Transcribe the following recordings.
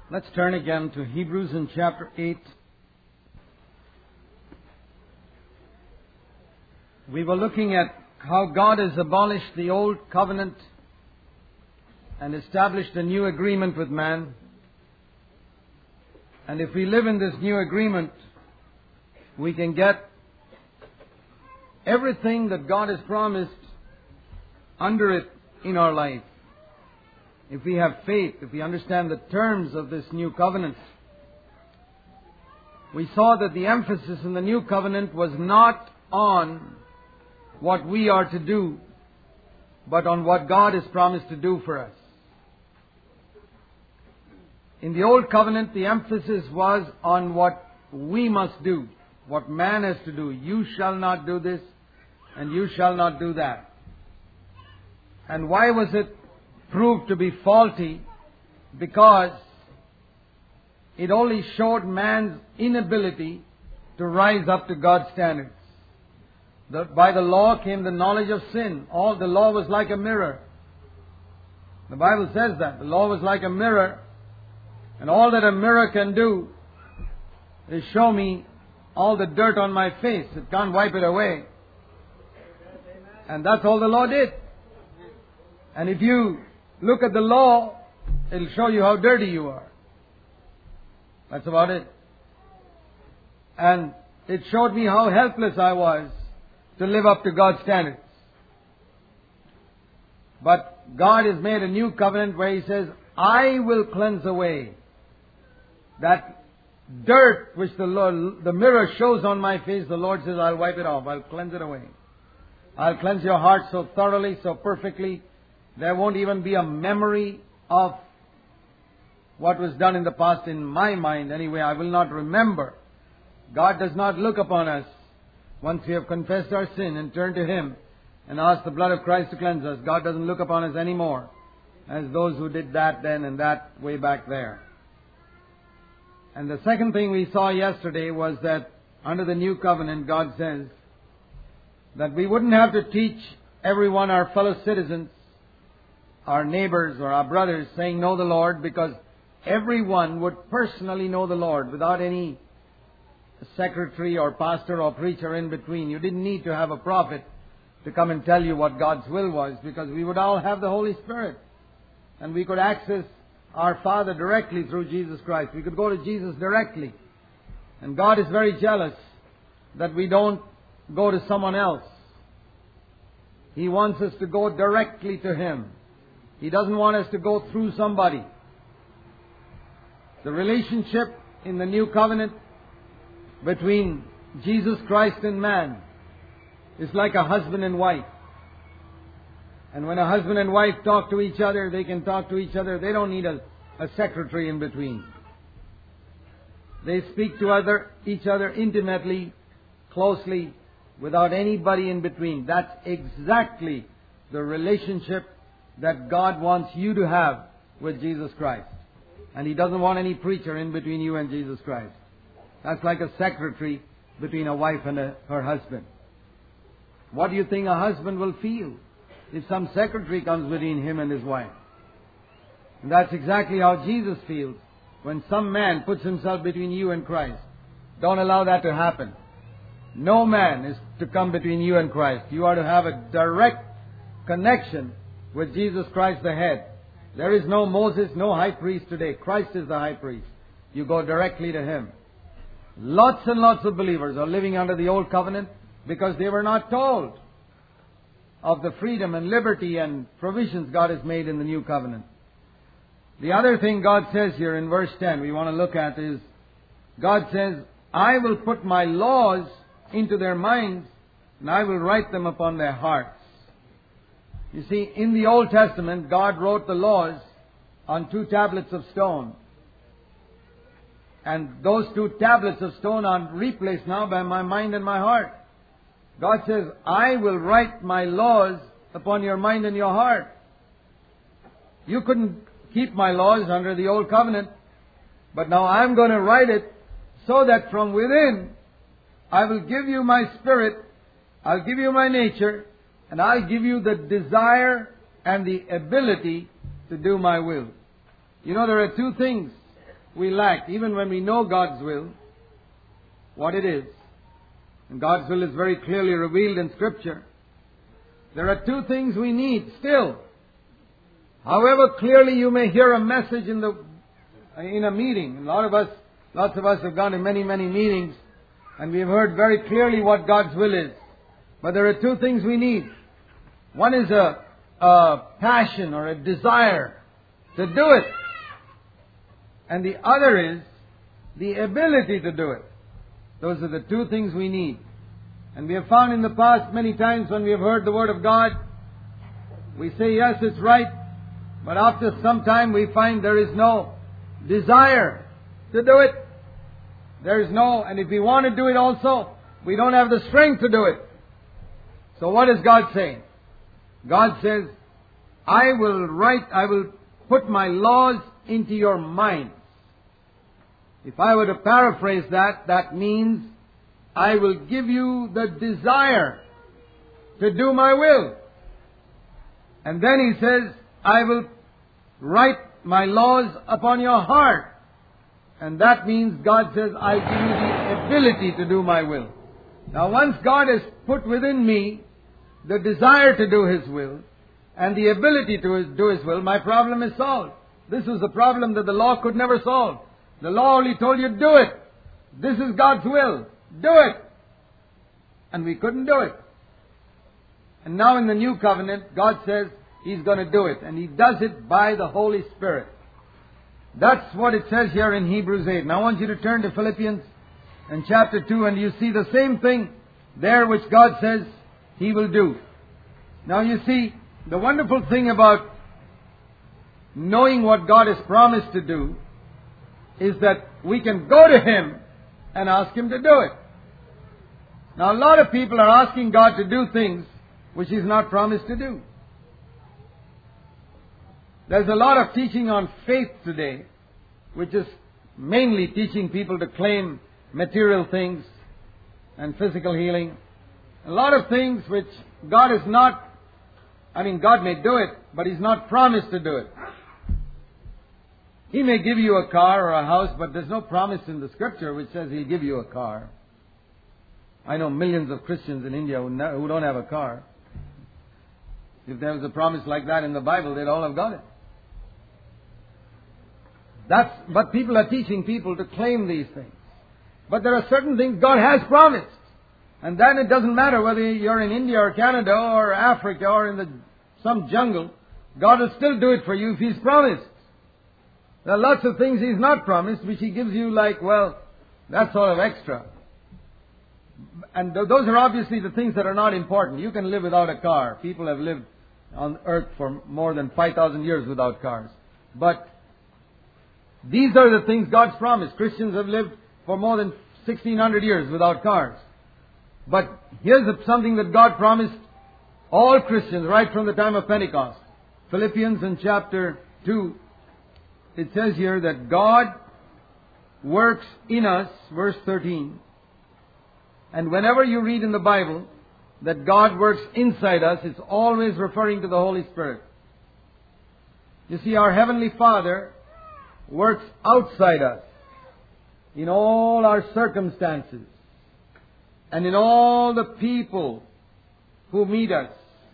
Let's turn again to Hebrews in chapter 8. We were looking at how God has abolished the old covenant and established a new agreement with man. And if we live in this new agreement, we can get everything that God has promised under it in our life. If we have faith, if we understand the terms of this new covenant. We saw that the emphasis in the new covenant was not on what we are to do, but on what God has promised to do for us. In the old covenant, the emphasis was on what we must do, what man has to do. You shall not do this, and you shall not do that. And why was it proved to be faulty? Because it only showed man's inability to rise up to God's standards. By the law came the knowledge of sin. All the law was like a mirror. The Bible says that. The law was like a mirror. And all that a mirror can do is show me all the dirt on my face. It can't wipe it away. And that's all the law did. And if you look at the law, it'll show you how dirty you are. That's about it. And it showed me how helpless I was to live up to God's standards. But God has made a new covenant where He says, I will cleanse away that dirt which the mirror shows on my face. The Lord says, I'll wipe it off. I'll cleanse it away. I'll cleanse your heart so thoroughly, so perfectly, there won't even be a memory of what was done in the past in my mind. Anyway, I will not remember. God does not look upon us once we have confessed our sin and turned to Him and asked the blood of Christ to cleanse us. God doesn't look upon us anymore as those who did that then and that way back there. And the second thing we saw yesterday was that under the new covenant, God says that we wouldn't have to teach everyone, our fellow citizens, our neighbors or our brothers, saying, know the Lord, because everyone would personally know the Lord without any secretary or pastor or preacher in between. You didn't need to have a prophet to come and tell you what God's will was, because we would all have the Holy Spirit. And we could access our Father directly through Jesus Christ. We could go to Jesus directly. And God is very jealous that we don't go to someone else. He wants us to go directly to Him. He doesn't want us to go through somebody. The relationship in the new covenant between Jesus Christ and man is like a husband and wife. And when a husband and wife talk to each other, they can talk to each other. They don't need a secretary in between. They speak to each other intimately, closely, without anybody in between. That's exactly the relationship that God wants you to have with Jesus Christ. And He doesn't want any preacher in between you and Jesus Christ. That's like a secretary between a wife and her husband. What do you think a husband will feel if some secretary comes between him and his wife? And that's exactly how Jesus feels when some man puts himself between you and Christ. Don't allow that to happen. No man is to come between you and Christ. You are to have a direct connection with Jesus Christ the head. There is no Moses, no high priest today. Christ is the high priest. You go directly to Him. Lots and lots of believers are living under the old covenant because they were not told of the freedom and liberty and provisions God has made in the new covenant. The other thing God says here in verse 10 we want to look at is, God says, I will put my laws into their minds and I will write them upon their hearts. You see, in the Old Testament, God wrote the laws on 2 tablets of stone. And those 2 tablets of stone are replaced now by my mind and my heart. God says, I will write my laws upon your mind and your heart. You couldn't keep my laws under the old covenant, but now I'm going to write it so that from within I will give you my spirit, I'll give you my nature, and I'll give you the desire and the ability to do my will. You know, there are 2 things we lack, even when we know God's will, what it is. And God's will is very clearly revealed in Scripture. There are two things we need still. However clearly you may hear a message in a meeting. Lots of us have gone to many, many meetings, and we have heard very clearly what God's will is. But there are two things we need. One is a passion or a desire to do it. And the other is the ability to do it. Those are the two things we need. And we have found in the past many times when we have heard the Word of God, we say, yes, it's right. But after some time we find there is no desire to do it. There is no, and if we want to do it also, we don't have the strength to do it. So what is God saying? God says, I will put my laws into your minds. If I were to paraphrase that, that means I will give you the desire to do my will. And then He says, I will write my laws upon your heart. And that means God says, I give you the ability to do my will. Now once God has put within me the desire to do His will and the ability to do His will, my problem is solved. This is the problem that the law could never solve. The law only told you, do it. This is God's will. Do it. And we couldn't do it. And now in the new covenant, God says He's going to do it. And He does it by the Holy Spirit. That's what it says here in Hebrews 8. Now I want you to turn to Philippians and chapter 2, and you see the same thing there which God says He will do. Now you see, the wonderful thing about knowing what God has promised to do is that we can go to Him and ask Him to do it. Now a lot of people are asking God to do things which He's not promised to do. There's a lot of teaching on faith today, which is mainly teaching people to claim material things and physical healing. A lot of things which God is not, God may do it, but He's not promised to do it. He may give you a car or a house, but there's no promise in the Scripture which says He'll give you a car. I know millions of Christians in India who don't have a car. If there was a promise like that in the Bible, they'd all have got it. But people are teaching people to claim these things. But there are certain things God has promised. And then it doesn't matter whether you're in India or Canada or Africa or in some jungle. God will still do it for you if He's promised. There are lots of things He's not promised, which He gives you that's sort of extra. And those are obviously the things that are not important. You can live without a car. People have lived on earth for more than 5,000 years without cars. But these are the things God's promised. Christians have lived for more than 1,600 years without cars. But here's something that God promised all Christians right from the time of Pentecost. Philippians in chapter 2, it says here that God works in us, verse 13. And whenever you read in the Bible that God works inside us, it's always referring to the Holy Spirit. You see, our Heavenly Father works outside us in all our circumstances and in all the people who meet us.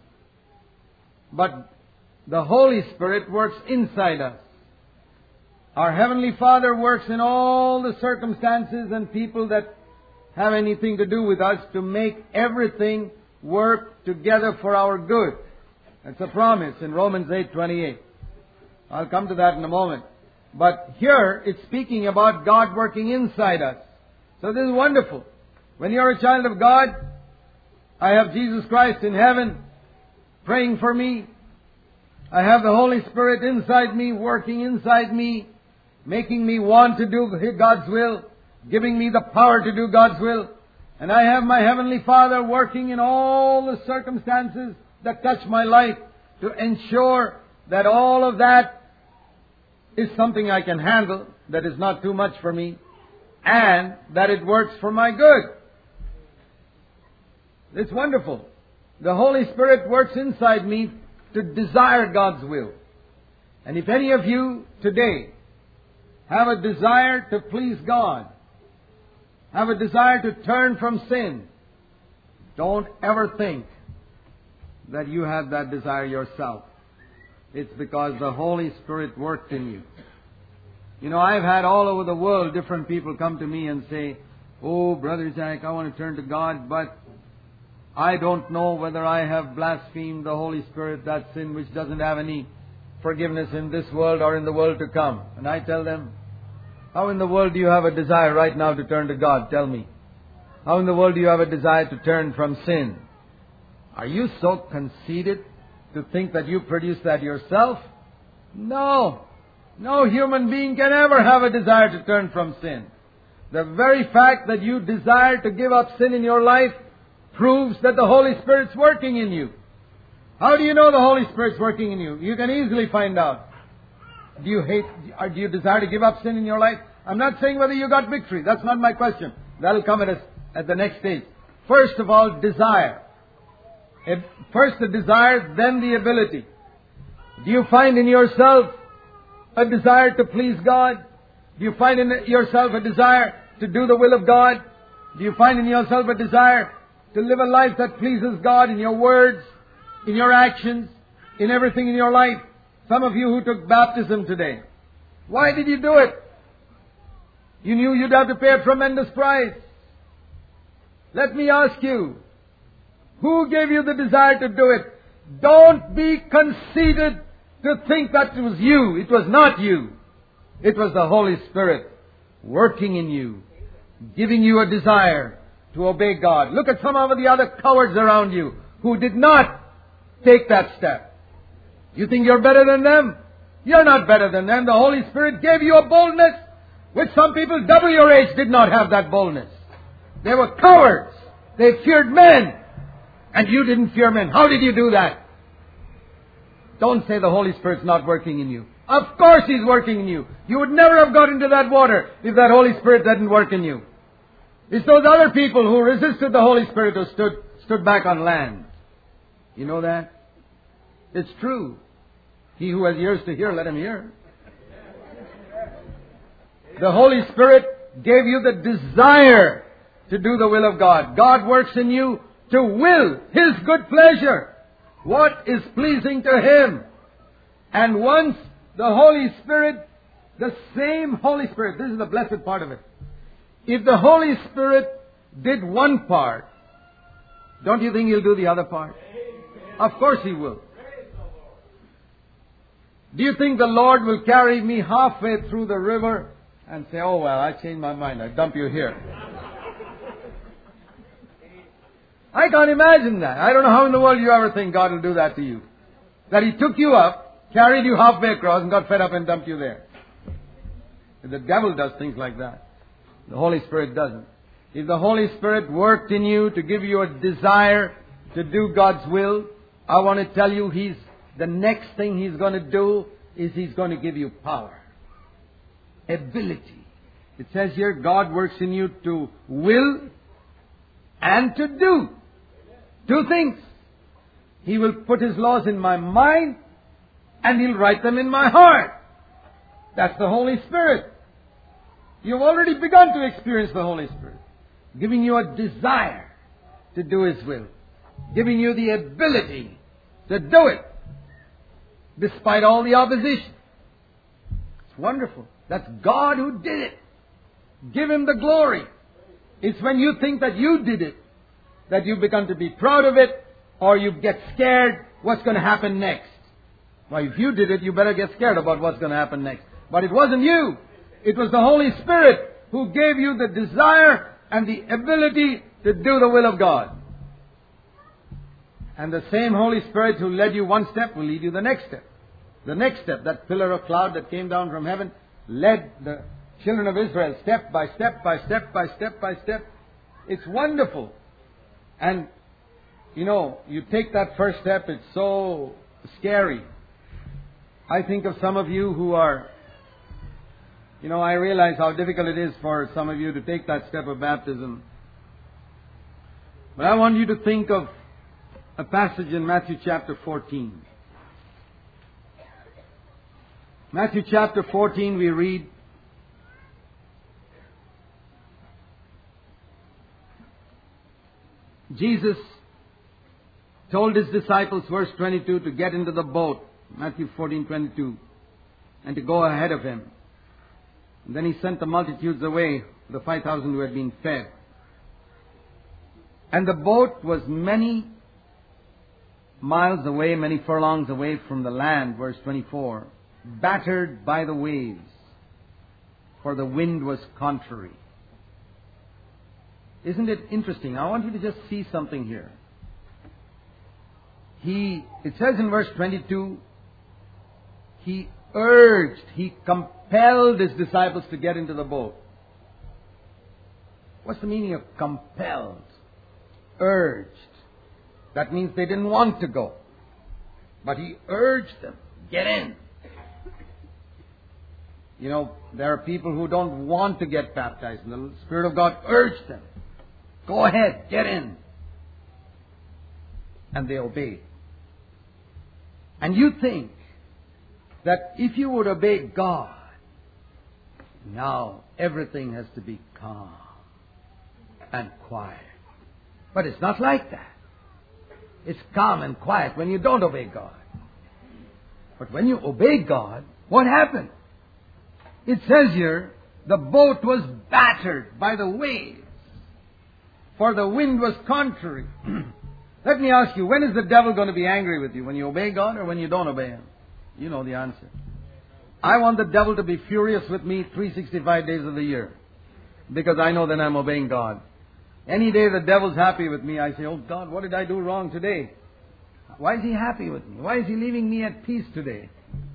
But the Holy Spirit works inside us. Our Heavenly Father works in all the circumstances and people that have anything to do with us to make everything work together for our good. That's a promise in Romans 8:28. I'll come to that in a moment. But here it's speaking about God working inside us. So this is wonderful. When you're a child of God, I have Jesus Christ in heaven praying for me. I have the Holy Spirit inside me, working inside me, making me want to do God's will, giving me the power to do God's will. And I have my Heavenly Father working in all the circumstances that touch my life to ensure that all of that is something I can handle, that is not too much for me, and that it works for my good. It's wonderful. The Holy Spirit works inside me to desire God's will. And if any of you today have a desire to please God, have a desire to turn from sin, don't ever think that you have that desire yourself. It's because the Holy Spirit worked in you. You know, I've had all over the world different people come to me and say, "Oh, Brother Jack, I want to turn to God, but I don't know whether I have blasphemed the Holy Spirit, that sin which doesn't have any forgiveness in this world or in the world to come." And I tell them, how in the world do you have a desire right now to turn to God? Tell me. How in the world do you have a desire to turn from sin? Are you so conceited to think that you produce that yourself? No. No human being can ever have a desire to turn from sin. The very fact that you desire to give up sin in your life proves that the Holy Spirit's working in you. How do you know the Holy Spirit's working in you? You can easily find out. Do you desire to give up sin in your life? I'm not saying whether you got victory. That's not my question. That'll come at the next stage. First of all, desire. First the desire, then the ability. Do you find in yourself a desire to please God? Do you find in yourself a desire to do the will of God? Do you find in yourself a desire to live a life that pleases God in your words, in your actions, in everything in your life? Some of you who took baptism today, why did you do it? You knew you'd have to pay a tremendous price. Let me ask you, who gave you the desire to do it? Don't be conceited to think that it was you. It was not you. It was the Holy Spirit working in you, giving you a desire to obey God. Look at some of the other cowards around you who did not take that step. You think you're better than them? You're not better than them. The Holy Spirit gave you a boldness which some people double your age did not have that boldness. They were cowards. They feared men. And you didn't fear men. How did you do that? Don't say the Holy Spirit's not working in you. Of course He's working in you. You would never have got into that water if that Holy Spirit didn't work in you. It's those other people who resisted the Holy Spirit who stood back on land. You know that? It's true. He who has ears to hear, let him hear. The Holy Spirit gave you the desire to do the will of God. God works in you to will His good pleasure. What is pleasing to Him? And once the Holy Spirit, the same Holy Spirit, this is the blessed part of it. If the Holy Spirit did one part, don't you think He'll do the other part? Of course He will. Do you think the Lord will carry me halfway through the river and say, "Oh well, I changed my mind, I dump you here"? I can't imagine that. I don't know how in the world you ever think God will do that to you. That He took you up, carried you halfway across and got fed up and dumped you there. The devil does things like that. The Holy Spirit doesn't. If the Holy Spirit worked in you to give you a desire to do God's will, I want to tell you the next thing He's going to do is He's going to give you power. Ability. It says here, God works in you to will and to do. Two things. He will put His laws in my mind and He'll write them in my heart. That's the Holy Spirit. You've already begun to experience the Holy Spirit, giving you a desire to do His will, giving you the ability to do it, despite all the opposition. It's wonderful. That's God who did it. Give Him the glory. It's when you think that you did it that you begin to be proud of it, or you get scared what's going to happen next. Well, if you did it, you better get scared about what's going to happen next. But it wasn't you. It was the Holy Spirit who gave you the desire and the ability to do the will of God. And the same Holy Spirit who led you one step will lead you the next step. The next step, that pillar of cloud that came down from heaven, led the children of Israel step by step by step by step by step. It's wonderful. And, you take that first step, it's so scary. I think of some of you who are, I realize how difficult it is for some of you to take that step of baptism. But I want you to think of a passage in Matthew chapter 14. Matthew chapter 14 we read, Jesus told His disciples, verse 22, to get into the boat, Matthew 14:22, and to go ahead of Him. And then He sent the multitudes away, the 5,000 who had been fed. And the boat was many miles away, many furlongs away from the land, verse 24, battered by the waves, for the wind was contrary. Isn't it interesting? I want you to just see something here. It says in verse 22, He urged, He compelled His disciples to get into the boat. What's the meaning of compelled? Urged. That means they didn't want to go. But He urged them, get in. You know, there are people who don't want to get baptized, and the Spirit of God urged them. Go ahead, get in. And they obeyed. And you think that if you would obey God, now everything has to be calm and quiet. But it's not like that. It's calm and quiet when you don't obey God. But when you obey God, what happened? It says here, the boat was battered by the waves, for the wind was contrary. Let me ask you, when is the devil going to be angry with you? When you obey God or when you don't obey Him? You know the answer. I want the devil to be furious with me 365 days of the year, because I know that I'm obeying God. Any day the devil's happy with me, I say, oh God, what did I do wrong today? Why is He happy with me? Why is He leaving me at peace today?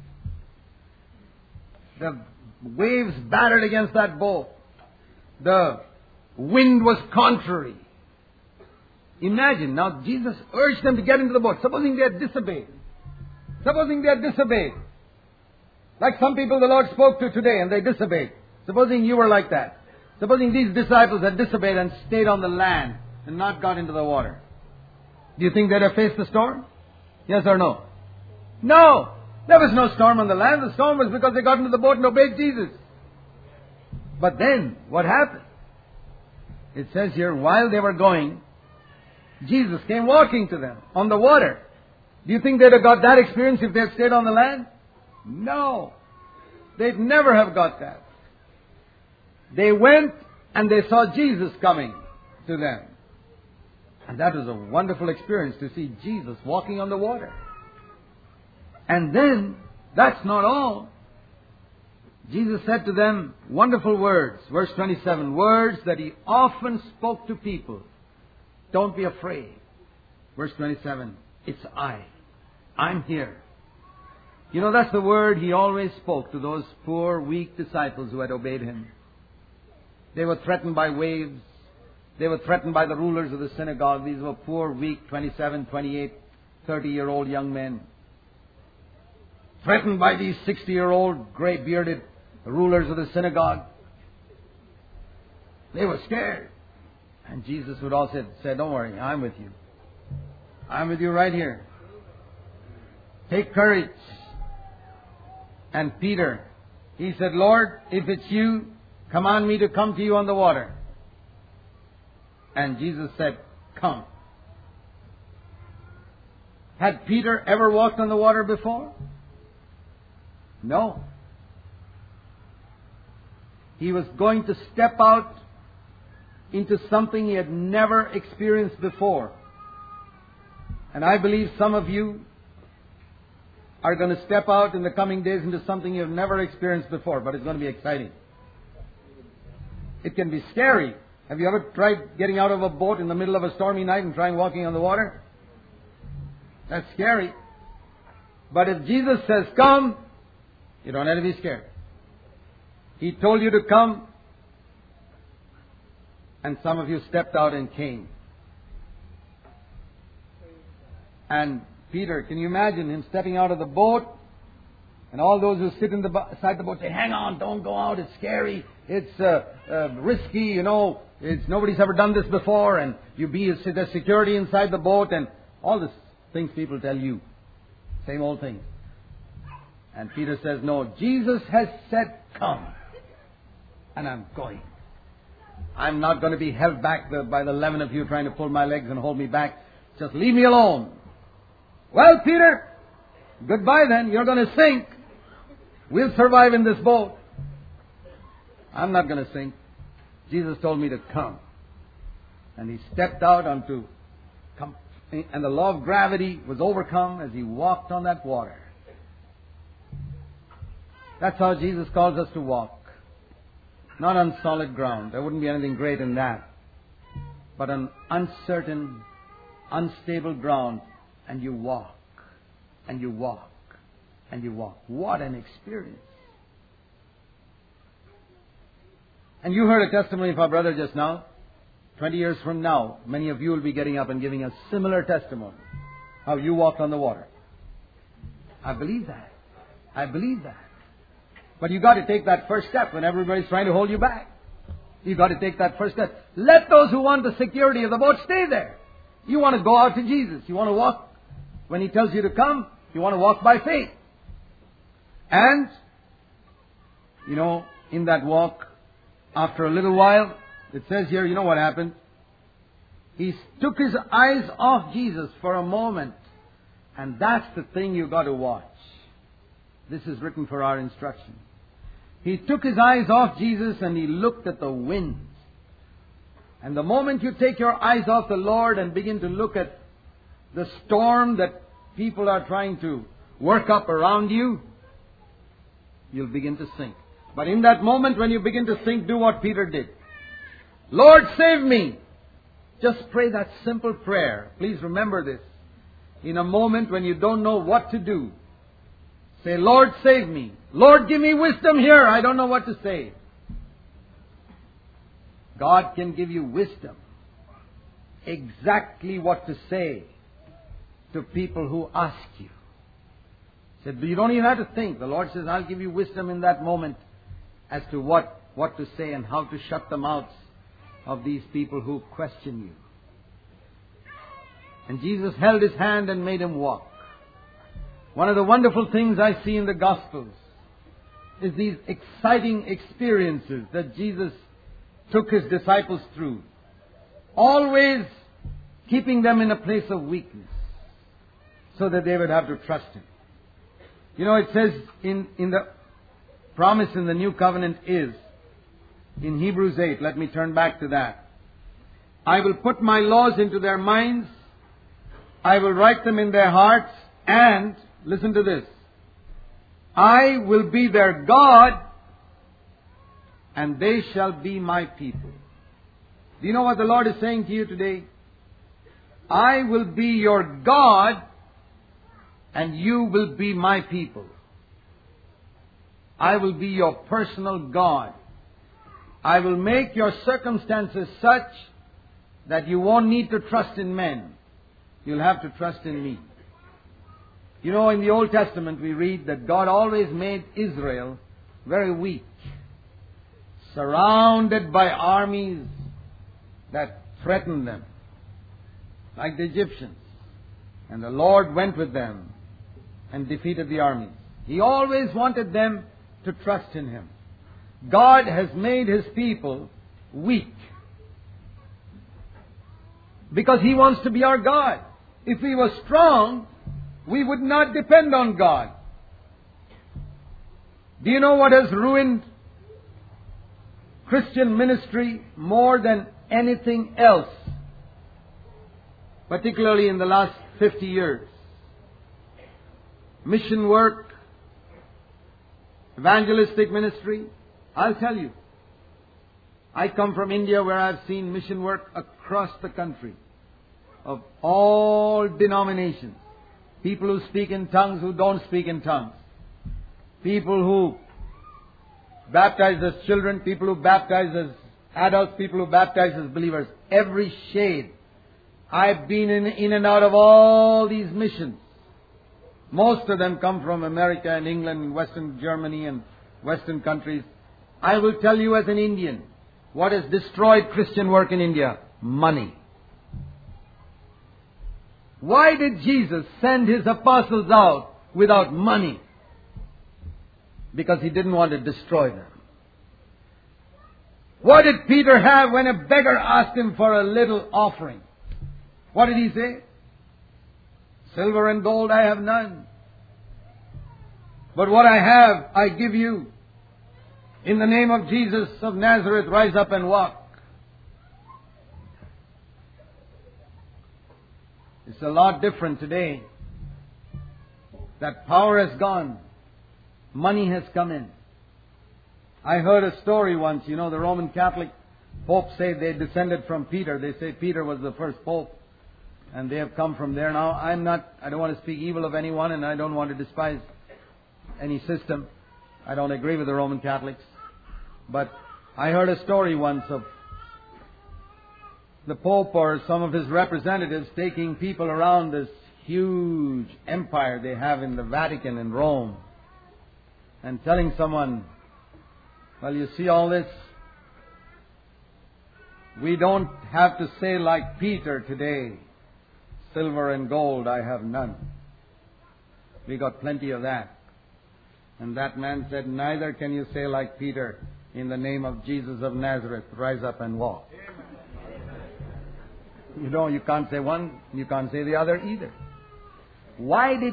The waves battered against that boat. The wind was contrary. Imagine, now Jesus urged them to get into the boat. Supposing they had disobeyed. Supposing they had disobeyed. Like some people the Lord spoke to today and they disobeyed. Supposing you were like that. Supposing these disciples had disobeyed and stayed on the land and not got into the water. Do you think they'd have faced the storm? Yes or no? No! There was no storm on the land. The storm was because they got into the boat and obeyed Jesus. But then, what happened? It says here, while they were going, Jesus came walking to them on the water. Do you think they'd have got that experience if they had stayed on the land? No. They'd never have got that. They went and they saw Jesus coming to them. And that was a wonderful experience to see Jesus walking on the water. And then, that's not all. Jesus said to them wonderful words. Verse 27, words that He often spoke to people. Don't be afraid. Verse 27, it's I. I'm here. You know, that's the word He always spoke to those poor, weak disciples who had obeyed Him. They were threatened by waves. They were threatened by the rulers of the synagogue. These were poor, weak, 27, 28, 30-year-old young men. Threatened by these 60-year-old, gray-bearded rulers of the synagogue. They were scared. And Jesus would also say, don't worry, I'm with you. I'm with you right here. Take courage. And Peter, he said, Lord, if it's you, command me to come to you on the water. And Jesus said, come. Had Peter ever walked on the water before? No. He was going to step out into something he had never experienced before. And I believe some of you are going to step out in the coming days into something you've never experienced before, but it's going to be exciting. It can be scary. Have you ever tried getting out of a boat in the middle of a stormy night and trying walking on the water? That's scary. But if Jesus says, come, you don't have to be scared. He told you to come, and some of you stepped out and came. And Peter, can you imagine him stepping out of the boat? And all those who sit inside the boat say, hang on, don't go out, it's scary, it's risky, you know, nobody's ever done this before, and there's security inside the boat, and all these things people tell you. Same old thing. And Peter says, no, Jesus has said, come. And I'm going. I'm not going to be held back by the 11 of you trying to pull my legs and hold me back. Just leave me alone. Well, Peter, goodbye then. You're going to sink. We'll survive in this boat. I'm not going to sink. Jesus told me to come. And he stepped out and the law of gravity was overcome as he walked on that water. That's how Jesus calls us to walk. Not on solid ground. There wouldn't be anything great in that. But on uncertain, unstable ground. And you walk. And you walk. And you walk. What an experience. And you heard a testimony of our brother just now. 20 years from now, many of you will be getting up and giving a similar testimony. How you walked on the water. I believe that. I believe that. But you've got to take that first step when everybody's trying to hold you back. You've got to take that first step. Let those who want the security of the boat stay there. You want to go out to Jesus. You want to walk when He tells you to come. You want to walk by faith. And, in that walk, after a little while, it says here, you know what happened? He took his eyes off Jesus for a moment. And that's the thing you've got to watch. This is written for our instruction. He took his eyes off Jesus and he looked at the winds. And the moment you take your eyes off the Lord and begin to look at the storm that people are trying to work up around you, you'll begin to sink. But in that moment when you begin to sink, do what Peter did. Lord, save me. Just pray that simple prayer. Please remember this. In a moment when you don't know what to do, say, Lord, save me. Lord, give me wisdom here. I don't know what to say. God can give you wisdom. Exactly what to say to people who ask you. Said, you don't even have to think. The Lord says, I'll give you wisdom in that moment as to what to say and how to shut the mouths of these people who question you. And Jesus held his hand and made him walk. One of the wonderful things I see in the Gospels is these exciting experiences that Jesus took his disciples through. Always keeping them in a place of weakness so that they would have to trust him. It says in the promise in the new covenant is, in Hebrews 8, let me turn back to that. I will put my laws into their minds, I will write them in their hearts, and, listen to this, I will be their God, and they shall be my people. Do you know what the Lord is saying to you today? I will be your God, and you will be my people. I will be your personal God. I will make your circumstances such that you won't need to trust in men. You'll have to trust in me. In the Old Testament we read that God always made Israel very weak, surrounded by armies that threatened them, like the Egyptians. And the Lord went with them and defeated the armies. He always wanted them to trust in Him. God has made His people weak because He wants to be our God. If we were strong, we would not depend on God. Do you know what has ruined Christian ministry more than anything else, particularly in the last 50 years? Mission work, evangelistic ministry. I'll tell you, I come from India where I've seen mission work across the country of all denominations. People who speak in tongues, who don't speak in tongues. People who baptize as children, people who baptize as adults, people who baptize as believers. Every shade. I've been in and out of all these missions. Most of them come from America and England and Western Germany and Western countries. I will tell you as an Indian, what has destroyed Christian work in India? Money. Why did Jesus send His apostles out without money? Because He didn't want to destroy them. What did Peter have when a beggar asked him for a little offering? What did he say? Silver and gold I have none. But what I have, I give you. In the name of Jesus of Nazareth, rise up and walk. It's a lot different today. That power has gone. Money has come in. I heard a story once. You know, the Roman Catholic popes say they descended from Peter. They say Peter was the first pope. And they have come from there. Now, I don't want to speak evil of anyone, and I don't want to despise any system. I don't agree with the Roman Catholics. But I heard a story once of the Pope or some of his representatives taking people around this huge empire they have in the Vatican in Rome and telling someone, well, you see all this? We don't have to say like Peter today, silver and gold I have none. We got plenty of that. And that man said, neither can you say like Peter, in the name of Jesus of Nazareth, rise up and walk. You know, you can't say one, you can't say the other either. Why did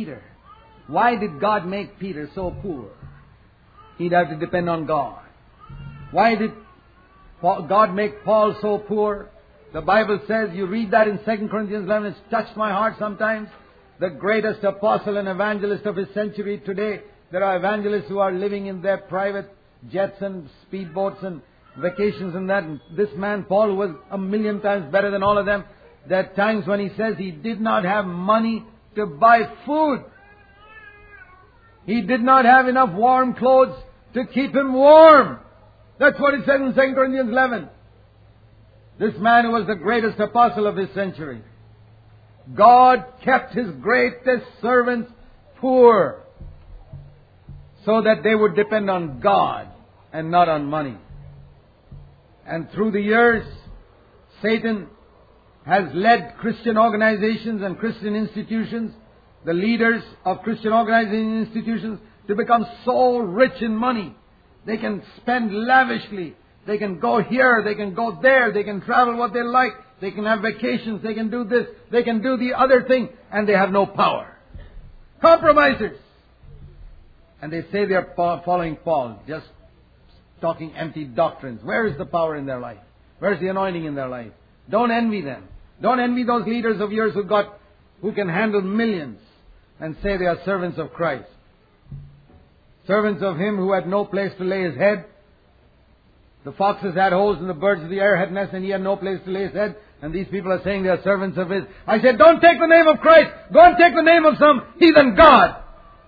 God make Peter so poor? He'd have to depend on God. Why did God make Paul so poor? The Bible says, you read that in 2 Corinthians 11, it's touched my heart sometimes. The greatest apostle and evangelist of his century today. There are evangelists who are living in their private jets and speedboats and vacations and that. And this man, Paul, was 1,000,000 times better than all of them. There are times when he says he did not have money to buy food. He did not have enough warm clothes to keep him warm. That's what it says in 2 Corinthians 11. This man who was the greatest apostle of his century. God kept His greatest servants poor so that they would depend on God and not on money. And through the years, Satan has led Christian organizations and Christian institutions, the leaders of Christian organizing institutions, to become so rich in money. They can spend lavishly. They can go here, they can go there, they can travel what they like, they can have vacations, they can do this, they can do the other thing, and they have no power. Compromisers. And they say they are following Paul, just talking empty doctrines. Where is the power in their life? Where is the anointing in their life? Don't envy them. Don't envy those leaders of yours who can handle millions and say they are servants of Christ. Servants of Him who had no place to lay His head. The foxes had holes and the birds of the air had nests and He had no place to lay His head. And these people are saying they are servants of His. I said, don't take the name of Christ. Go and take the name of some heathen god.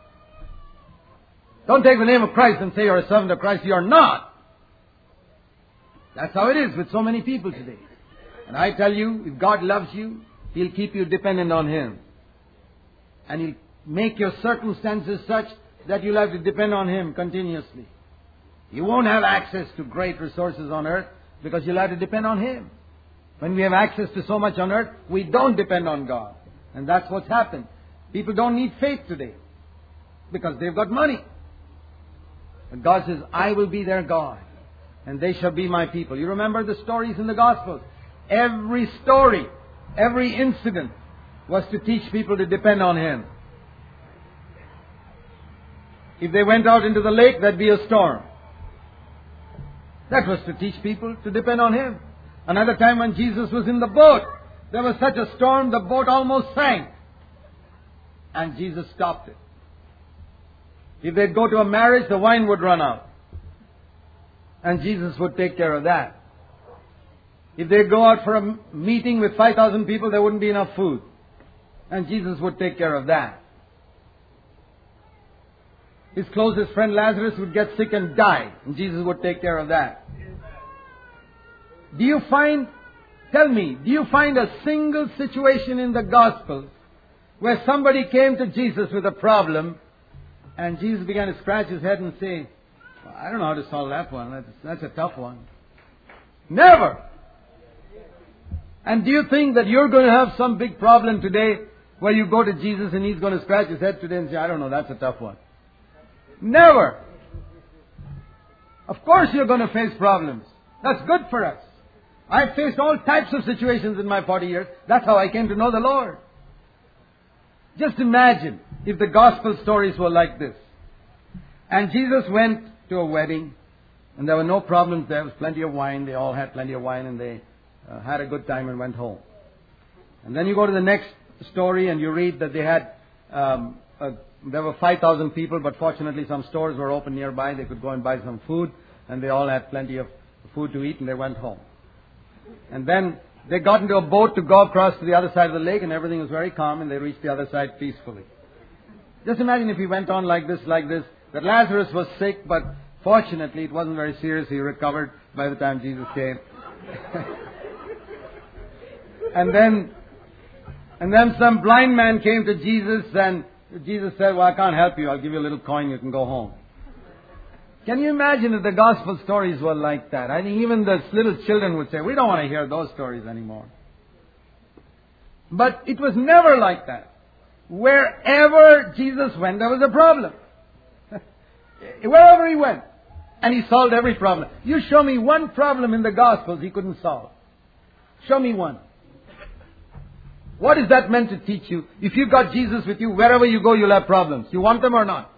Don't take the name of Christ and say you're a servant of Christ. You're not. That's how it is with so many people today. And I tell you, if God loves you, He'll keep you dependent on Him. And He'll make your circumstances such that you'll have to depend on Him continuously. You won't have access to great resources on earth because you'll have to depend on Him. When we have access to so much on earth, we don't depend on God. And that's what's happened. People don't need faith today because they've got money. But God says, I will be their God and they shall be my people. You remember the stories in the Gospels. Every story, every incident was to teach people to depend on Him. If they went out into the lake, there'd be a storm. That was to teach people to depend on Him. Another time when Jesus was in the boat, there was such a storm, the boat almost sank. And Jesus stopped it. If they'd go to a marriage, the wine would run out. And Jesus would take care of that. If they'd go out for a meeting with 5,000 people, there wouldn't be enough food. And Jesus would take care of that. His closest friend Lazarus would get sick and die. And Jesus would take care of that. Tell me, do you find a single situation in the Gospels where somebody came to Jesus with a problem and Jesus began to scratch his head and say, well, I don't know how to solve that one. That's a tough one. Never! And do you think that you're going to have some big problem today where you go to Jesus and He's going to scratch his head today and say, I don't know, that's a tough one? Never! Of course you're going to face problems. That's good for us. I've faced all types of situations in my 40 years. That's how I came to know the Lord. Just imagine if the gospel stories were like this. And Jesus went to a wedding, and there were no problems. There was plenty of wine. They all had plenty of wine, and they had a good time and went home. And then you go to the next story, and you read that they had there were 5,000 people, but fortunately some stores were open nearby. They could go and buy some food, and they all had plenty of food to eat, and they went home. And then they got into a boat to go across to the other side of the lake, and everything was very calm, and they reached the other side peacefully. Just imagine if he went on like this, that Lazarus was sick, but fortunately it wasn't very serious. He recovered by the time Jesus came. And then some blind man came to Jesus, and Jesus said, well, I can't help you. I'll give you a little coin. You can go home. Can you imagine if the gospel stories were like that? I think even the little children would say, we don't want to hear those stories anymore. But it was never like that. Wherever Jesus went, there was a problem. Wherever he went. And he solved every problem. You show me one problem in the Gospels he couldn't solve. Show me one. What is that meant to teach you? If you've got Jesus with you, wherever you go, you'll have problems. You want them or not?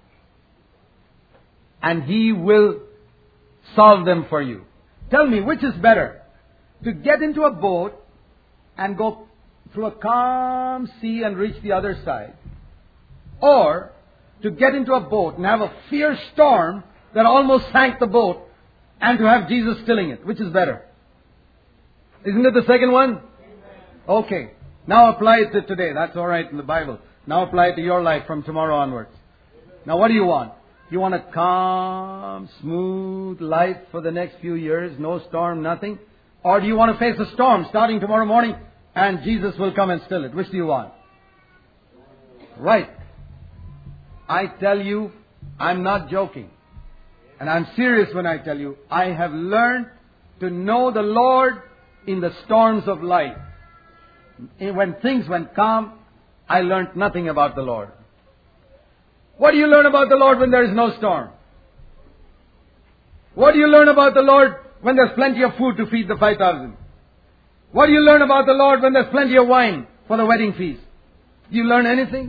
And he will solve them for you. Tell me, which is better? To get into a boat and go through a calm sea and reach the other side. Or to get into a boat and have a fierce storm that almost sank the boat and to have Jesus stilling it. Which is better? Isn't it the second one? Okay. Now apply it to today. That's all right in the Bible. Now apply it to your life from tomorrow onwards. Now what do you want? You want a calm, smooth life for the next few years? No storm, nothing? Or do you want to face a storm starting tomorrow morning and Jesus will come and still it? Which do you want? Right. I tell you, I'm not joking. And I'm serious when I tell you, I have learned to know the Lord in the storms of life. When things went calm, I learned nothing about the Lord. What do you learn about the Lord when there is no storm? What do you learn about the Lord when there's plenty of food to feed the 5,000? What do you learn about the Lord when there's plenty of wine for the wedding feast? Do you learn anything?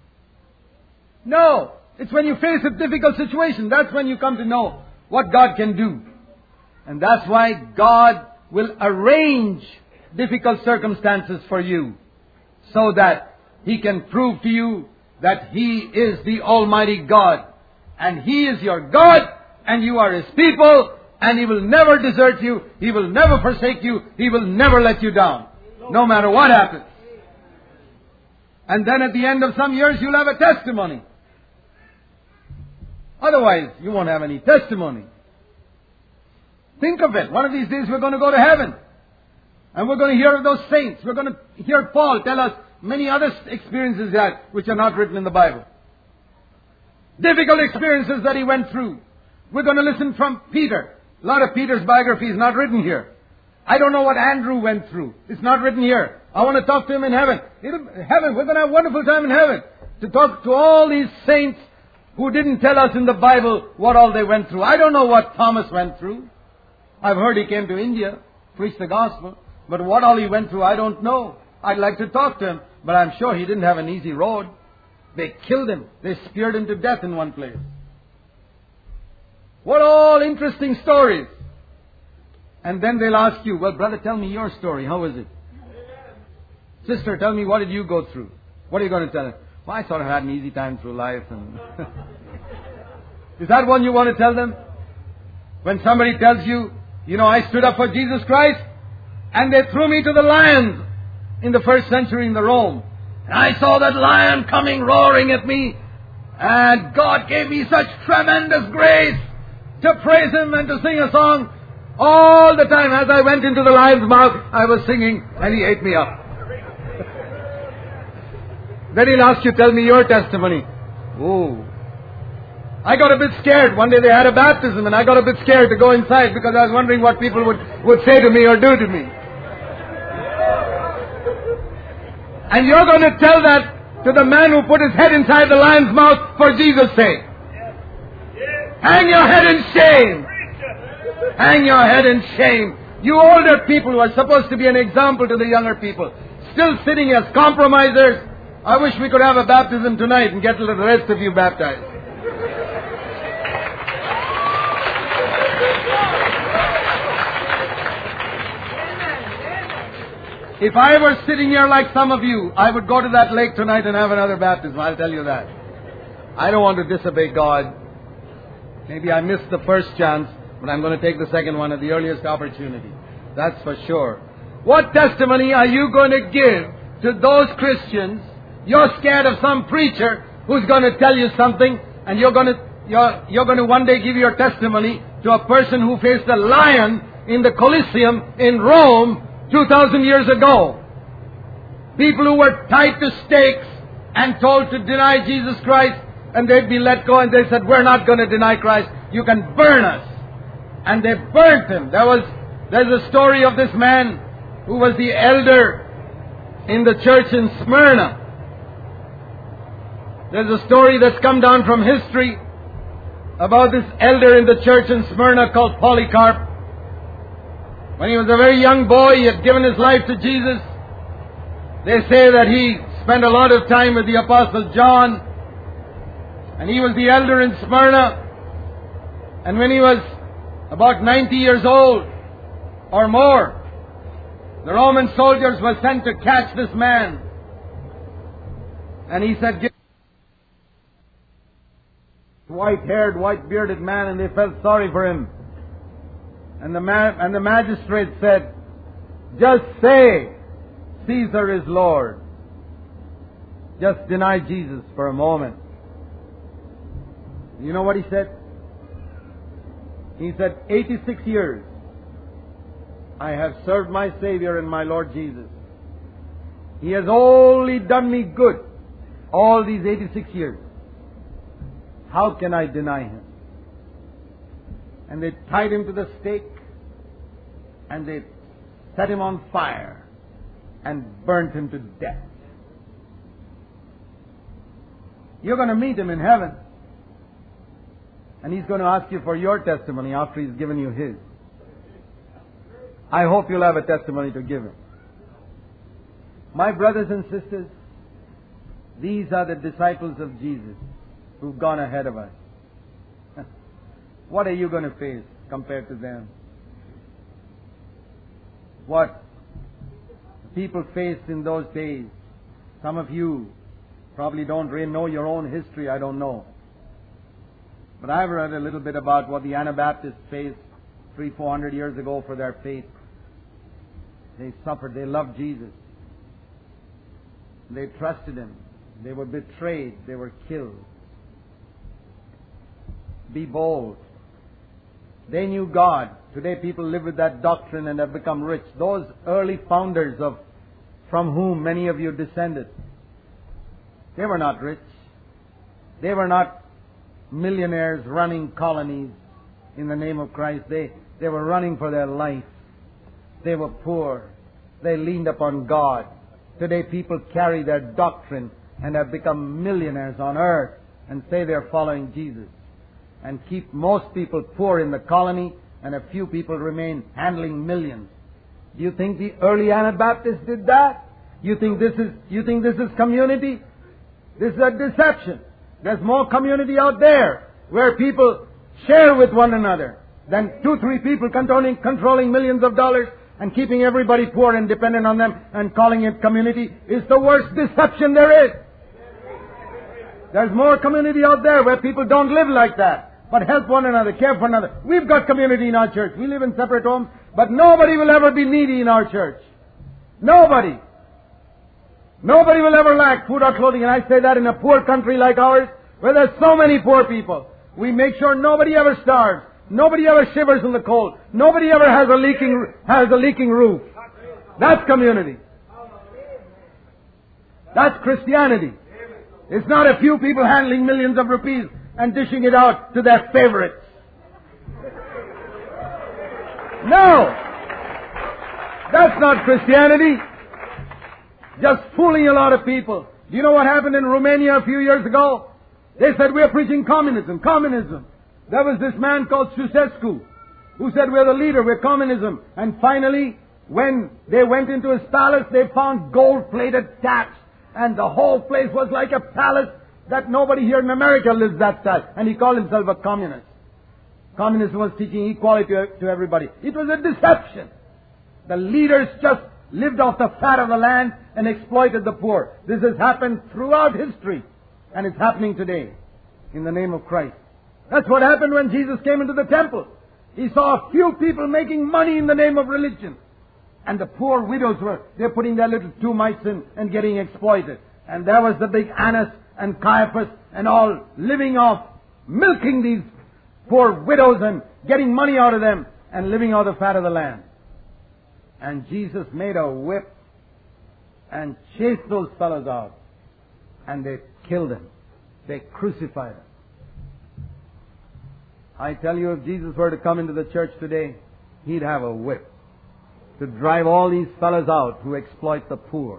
No. It's when you face a difficult situation, that's when you come to know what God can do. And that's why God will arrange difficult circumstances for you so that He can prove to you that He is the Almighty God. And He is your God and you are His people and He will never desert you. He will never forsake you. He will never let you down. No matter what happens. And then at the end of some years you'll have a testimony. Otherwise you won't have any testimony. Think of it. One of these days we're going to go to heaven. And we're going to hear of those saints. We're going to hear Paul tell us many other experiences that which are not written in the Bible. Difficult experiences that he went through. We're going to listen from Peter. A lot of Peter's biography is not written here. I don't know what Andrew went through. It's not written here. I want to talk to him in heaven. Heaven, we're going to have a wonderful time in heaven. To talk to all these saints who didn't tell us in the Bible what all they went through. I don't know what Thomas went through. I've heard he came to India, preached the gospel. But what all he went through, I don't know. I'd like to talk to him, but I'm sure he didn't have an easy road. They killed him. They speared him to death in one place. What all interesting stories. And then they'll ask you, well, brother, tell me your story. How was it? Sister, tell me, what did you go through? What are you going to tell them? Well, I sort of had an easy time through life. And is that one you want to tell them? When somebody tells you, I stood up for Jesus Christ, and they threw me to the lions in the first century in the Rome. And I saw that lion coming roaring at me. And God gave me such tremendous grace to praise Him and to sing a song. All the time as I went into the lion's mouth, I was singing and he ate me up. Then he'll ask you, tell me your testimony. Oh. I got a bit scared. One day they had a baptism and I got a bit scared to go inside because I was wondering what people would say to me or do to me. And you're going to tell that to the man who put his head inside the lion's mouth for Jesus' sake. Hang your head in shame. Hang your head in shame. You older people who are supposed to be an example to the younger people, still sitting as compromisers. I wish we could have a baptism tonight and get the rest of you baptized. If I were sitting here like some of you, I would go to that lake tonight and have another baptism. I'll tell you that. I don't want to disobey God. Maybe I missed the first chance, but I'm going to take the second one at the earliest opportunity. That's for sure. What testimony are you going to give to those Christians? You're scared of some preacher who's going to tell you something, and you're going to one day give your testimony to a person who faced a lion in the Colosseum in Rome 2,000 years ago. People who were tied to stakes and told to deny Jesus Christ, and they'd be let go, and they said, we're not going to deny Christ. You can burn us. And they burnt him. There's a story of this man who was the elder in the church in Smyrna. There's a story that's come down from history about this elder in the church in Smyrna called Polycarp. When he was a very young boy, he had given his life to Jesus. They say that he spent a lot of time with the Apostle John. And he was the elder in Smyrna. And when he was about 90 years old or more, the Roman soldiers were sent to catch this man. And he said, give white-haired, white-bearded man, and they felt sorry for him. And the magistrate said, just say, Caesar is Lord. Just deny Jesus for a moment. You know what he said? He said, 86 years I have served my Savior and my Lord Jesus. He has only done me good all these 86 years. How can I deny him? And they tied him to the stake, and they set him on fire and burnt him to death. You're going to meet him in heaven, and he's going to ask you for your testimony after he's given you his. I hope you'll have a testimony to give him. My brothers and sisters, these are the disciples of Jesus who've gone ahead of us. What are you going to face compared to them? What people faced in those days. Some of you probably don't really know your own history, I don't know. But I've read a little bit about what the Anabaptists faced 300-400 years ago for their faith. They suffered, they loved Jesus. They trusted Him. They were betrayed, they were killed. Be bold. They knew God. Today people live with that doctrine and have become rich. Those early founders from whom many of you descended, they were not rich. They were not millionaires running colonies in the name of Christ. They were running for their life. They were poor. They leaned upon God. Today people carry their doctrine and have become millionaires on earth and say they're following Jesus, and keep most people poor in the colony, and a few people remain handling millions. Do you think the early Anabaptists did that? You think this is community? This is a deception. There's more community out there where people share with one another than 2-3 people controlling millions of dollars and keeping everybody poor and dependent on them and calling it community is the worst deception there is. There's more community out there where people don't live like that, but help one another, care for one another. We've got community in our church. We live in separate homes, but nobody will ever be needy in our church. Nobody. Nobody will ever lack food or clothing. And I say that in a poor country like ours, where there's so many poor people. We make sure nobody ever starves. Nobody ever shivers in the cold. Nobody ever has a leaking roof. That's community. That's Christianity. It's not a few people handling millions of rupees and dishing it out to their favorites. No! That's not Christianity. Just fooling a lot of people. Do you know what happened in Romania a few years ago? They said, we're preaching communism. Communism. There was this man called Ceausescu. who said, we're the leader, we're communism. And finally, when they went into his palace, they found gold-plated taps. And the whole place was like a palace that nobody here in America lives that style. And he called himself a communist. Communism was teaching equality to everybody. It was a deception. The leaders just lived off the fat of the land and exploited the poor. This has happened throughout history. And it's happening today in the name of Christ. That's what happened when Jesus came into the temple. He saw a few people making money in the name of religion. And the poor widows they're putting their little 2 mites in and getting exploited. And there was the big Annas and Caiaphas and all living off, milking these poor widows and getting money out of them and living out the fat of the land. And Jesus made a whip and chased those fellows out. And they killed them. They crucified them. I tell you, if Jesus were to come into the church today, he'd have a whip to drive all these fellows out who exploit the poor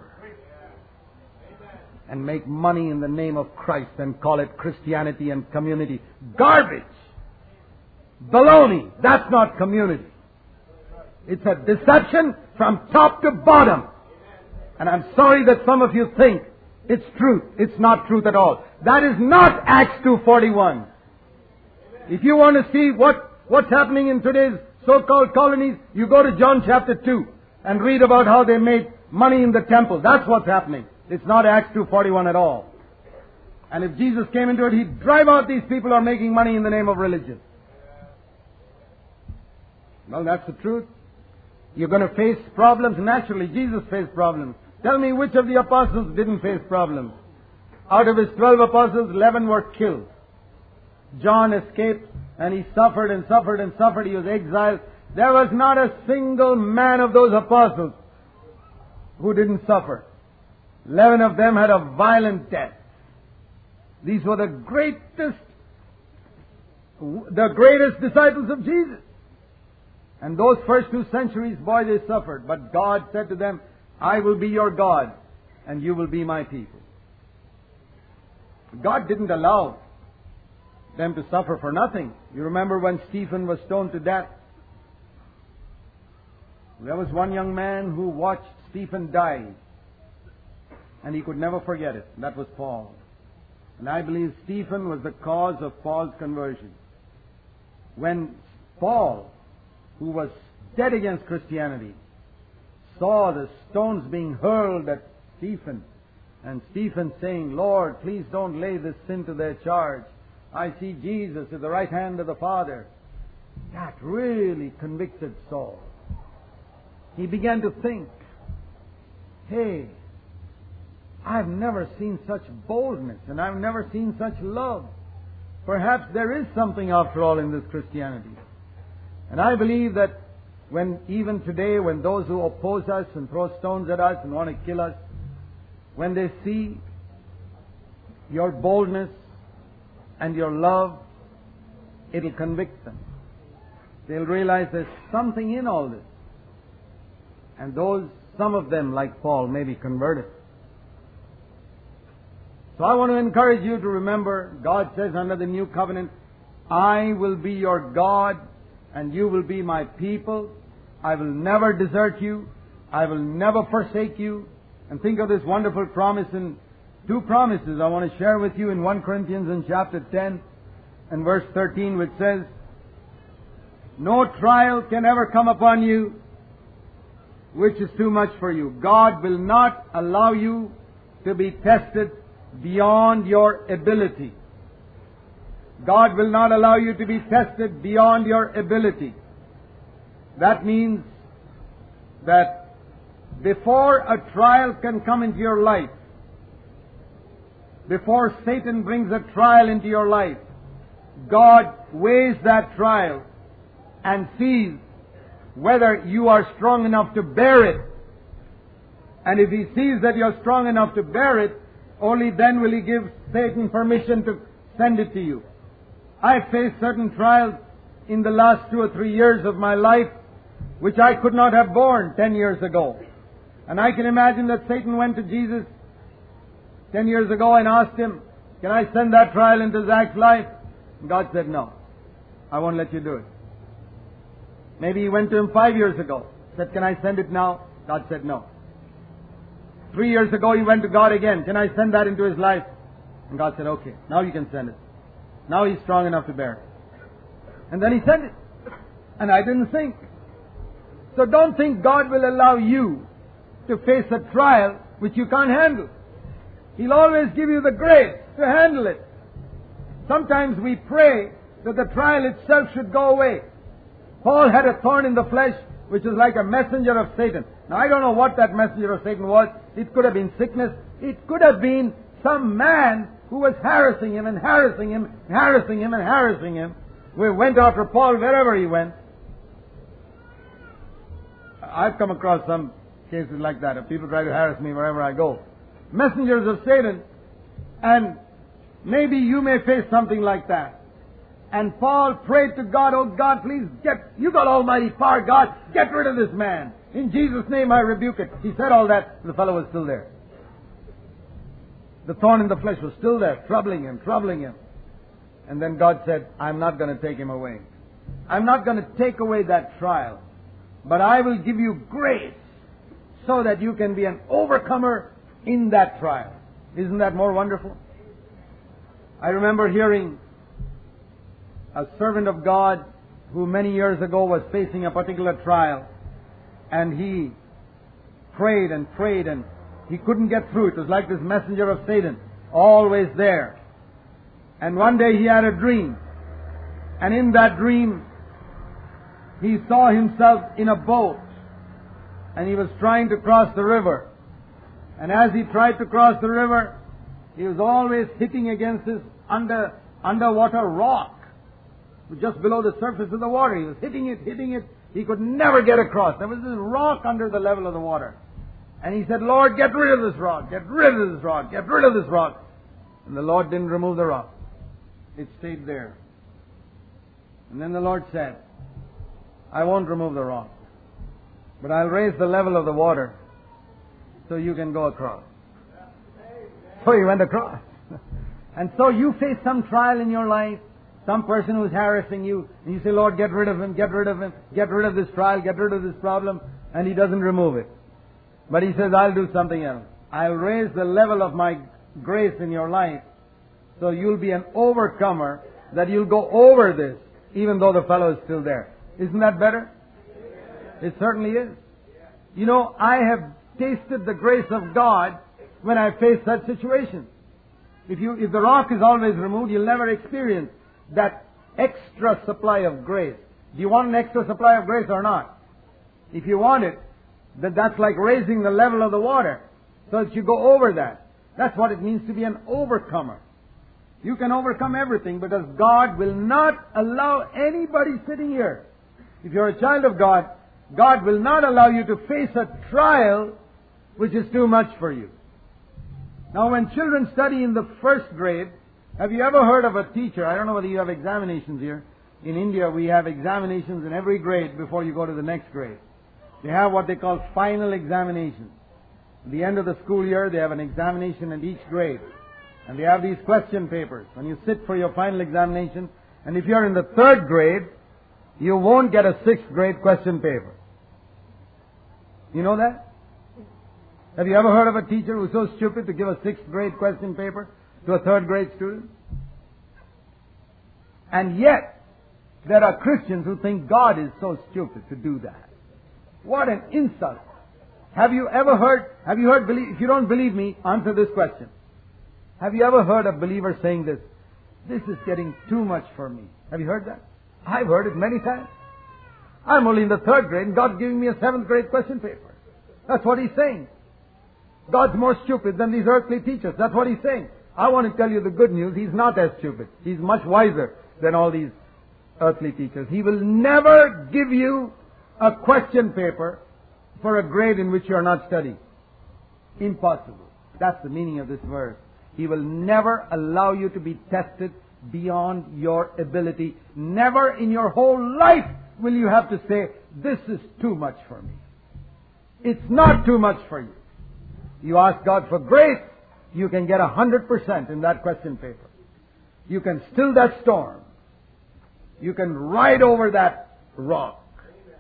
and make money in the name of Christ and call it Christianity and community. Garbage! Baloney! That's not community. It's a deception from top to bottom. And I'm sorry that some of you think it's truth. It's not truth at all. That is not Acts 2:41. If you want to see what's happening in today's so-called colonies, you go to John chapter 2 and read about how they made money in the temple. That's what's happening. It's not Acts 2:41 at all. And if Jesus came into it, he'd drive out these people who are making money in the name of religion. Well, that's the truth. You're going to face problems. Naturally, Jesus faced problems. Tell me which of the apostles didn't face problems. Out of his 12 apostles, 11 were killed. John escaped and he suffered and suffered and suffered. He was exiled. There was not a single man of those apostles who didn't suffer. 11 of them had a violent death. These were the greatest disciples of Jesus. And those first 2 centuries, boy, they suffered. But God said to them, I will be your God, and you will be my people. God didn't allow them to suffer for nothing. You remember when Stephen was stoned to death? There was one young man who watched Stephen die, and he could never forget it. That was Paul. And I believe Stephen was the cause of Paul's conversion. When Paul, who was dead against Christianity, saw the stones being hurled at Stephen, and Stephen saying, Lord, please don't lay this sin to their charge. I see Jesus at the right hand of the Father. That really convicted Saul. He began to think, hey, I've never seen such boldness and I've never seen such love. Perhaps there is something after all in this Christianity. And I believe that even today, when those who oppose us and throw stones at us and want to kill us, when they see your boldness and your love, it'll convict them. They'll realize there's something in all this. And some of them, like Paul, may be converted. So I want to encourage you to remember, God says under the new covenant, I will be your God and you will be my people. I will never desert you. I will never forsake you. And think of this wonderful promise in 2 promises I want to share with you in 1 Corinthians in chapter 10 and verse 13, which says, no trial can ever come upon you which is too much for you. God will not allow you to be tested beyond your ability. God will not allow you to be tested beyond your ability. That means that before a trial can come into your life, before Satan brings a trial into your life, God weighs that trial and sees whether you are strong enough to bear it. And if He sees that you're strong enough to bear it, only then will He give Satan permission to send it to you. I faced certain trials in the last 2 or 3 years of my life which I could not have borne 10 years ago. And I can imagine that Satan went to Jesus 10 years ago and asked Him, can I send that trial into Zach's life? And God said, no, I won't let you do it. Maybe he went to him 5 years ago. Said, can I send it now? God said no. 3 years ago he went to God again. Can I send that into his life? And God said, okay, now you can send it. Now he's strong enough to bear it. And then he sent it. And I didn't think. So don't think God will allow you to face a trial which you can't handle. He'll always give you the grace to handle it. Sometimes we pray that the trial itself should go away. Paul had a thorn in the flesh which is like a messenger of Satan. Now I don't know what that messenger of Satan was. It could have been sickness. It could have been some man who was harassing him and harassing him, harassing him and harassing him. We went after Paul wherever he went. I've come across some cases like that. If people try to harass me wherever I go. Messengers of Satan. And maybe you may face something like that. And Paul prayed to God, oh God, please you got almighty power, God, get rid of this man. In Jesus' name I rebuke it. He said all that, the fellow was still there. The thorn in the flesh was still there, troubling him. And then God said, I'm not going to take him away. I'm not going to take away that trial. But I will give you grace so that you can be an overcomer in that trial. Isn't that more wonderful? I remember hearing a servant of God who many years ago was facing a particular trial, and he prayed and he couldn't get through. It was like this messenger of Satan, always there. And one day he had a dream, and in that dream he saw himself in a boat, and he was trying to cross the river. And as he tried to cross the river, he was always hitting against this underwater rock, just below the surface of the water. He was hitting it. He could never get across. There was this rock under the level of the water. And he said, Lord, get rid of this rock. Get rid of this rock. Get rid of this rock. And the Lord didn't remove the rock. It stayed there. And then the Lord said, I won't remove the rock, but I'll raise the level of the water so you can go across. So he went across. And so you face some trial in your life, some person who's harassing you, and you say, Lord, get rid of him, get rid of him, get rid of this trial, get rid of this problem, and he doesn't remove it. But he says, I'll do something else. I'll raise the level of my grace in your life so you'll be an overcomer, that you'll go over this, even though the fellow is still there. Isn't that better? It certainly is. You know, I have tasted the grace of God when I face such situations. If the rock is always removed, you'll never experience that extra supply of grace. Do you want an extra supply of grace or not? If you want it, then that's like raising the level of the water so that you go over that. That's what it means to be an overcomer. You can overcome everything because God will not allow anybody sitting here. If you're a child of God, God will not allow you to face a trial which is too much for you. Now, when children study in the first grade, have you ever heard of a teacher? I don't know whether you have examinations here. In India, we have examinations in every grade before you go to the next grade. They have what they call final examinations. At the end of the school year, they have an examination in each grade. And they have these question papers. When you sit for your final examination, and if you're in the third grade, you won't get a sixth grade question paper. You know that? Have you ever heard of a teacher who's so stupid to give a sixth grade question paper to a third grade student? And yet, there are Christians who think God is so stupid to do that. What an insult. Have you heard, if you don't believe me, answer this question. Have you ever heard a believer saying this? This is getting too much for me. Have you heard that? I've heard it many times. I'm only in the third grade and God's giving me a seventh grade question paper. That's what he's saying. God's more stupid than these earthly teachers. That's what he's saying. I want to tell you the good news. He's not as stupid. He's much wiser than all these earthly teachers. He will never give you a question paper for a grade in which you are not studying. Impossible. That's the meaning of this verse. He will never allow you to be tested beyond your ability. Never in your whole life will you have to say, this is too much for me. It's not too much for you. You ask God for grace, you can get 100% in that question paper. You can still that storm. You can ride over that rock.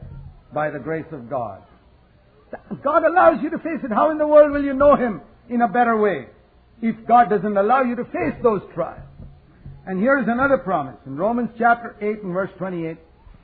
by the grace of God. God allows you to face it. How in the world will you know Him in a better way if God doesn't allow you to face those trials? And here is another promise. In Romans chapter 8 and verse 28,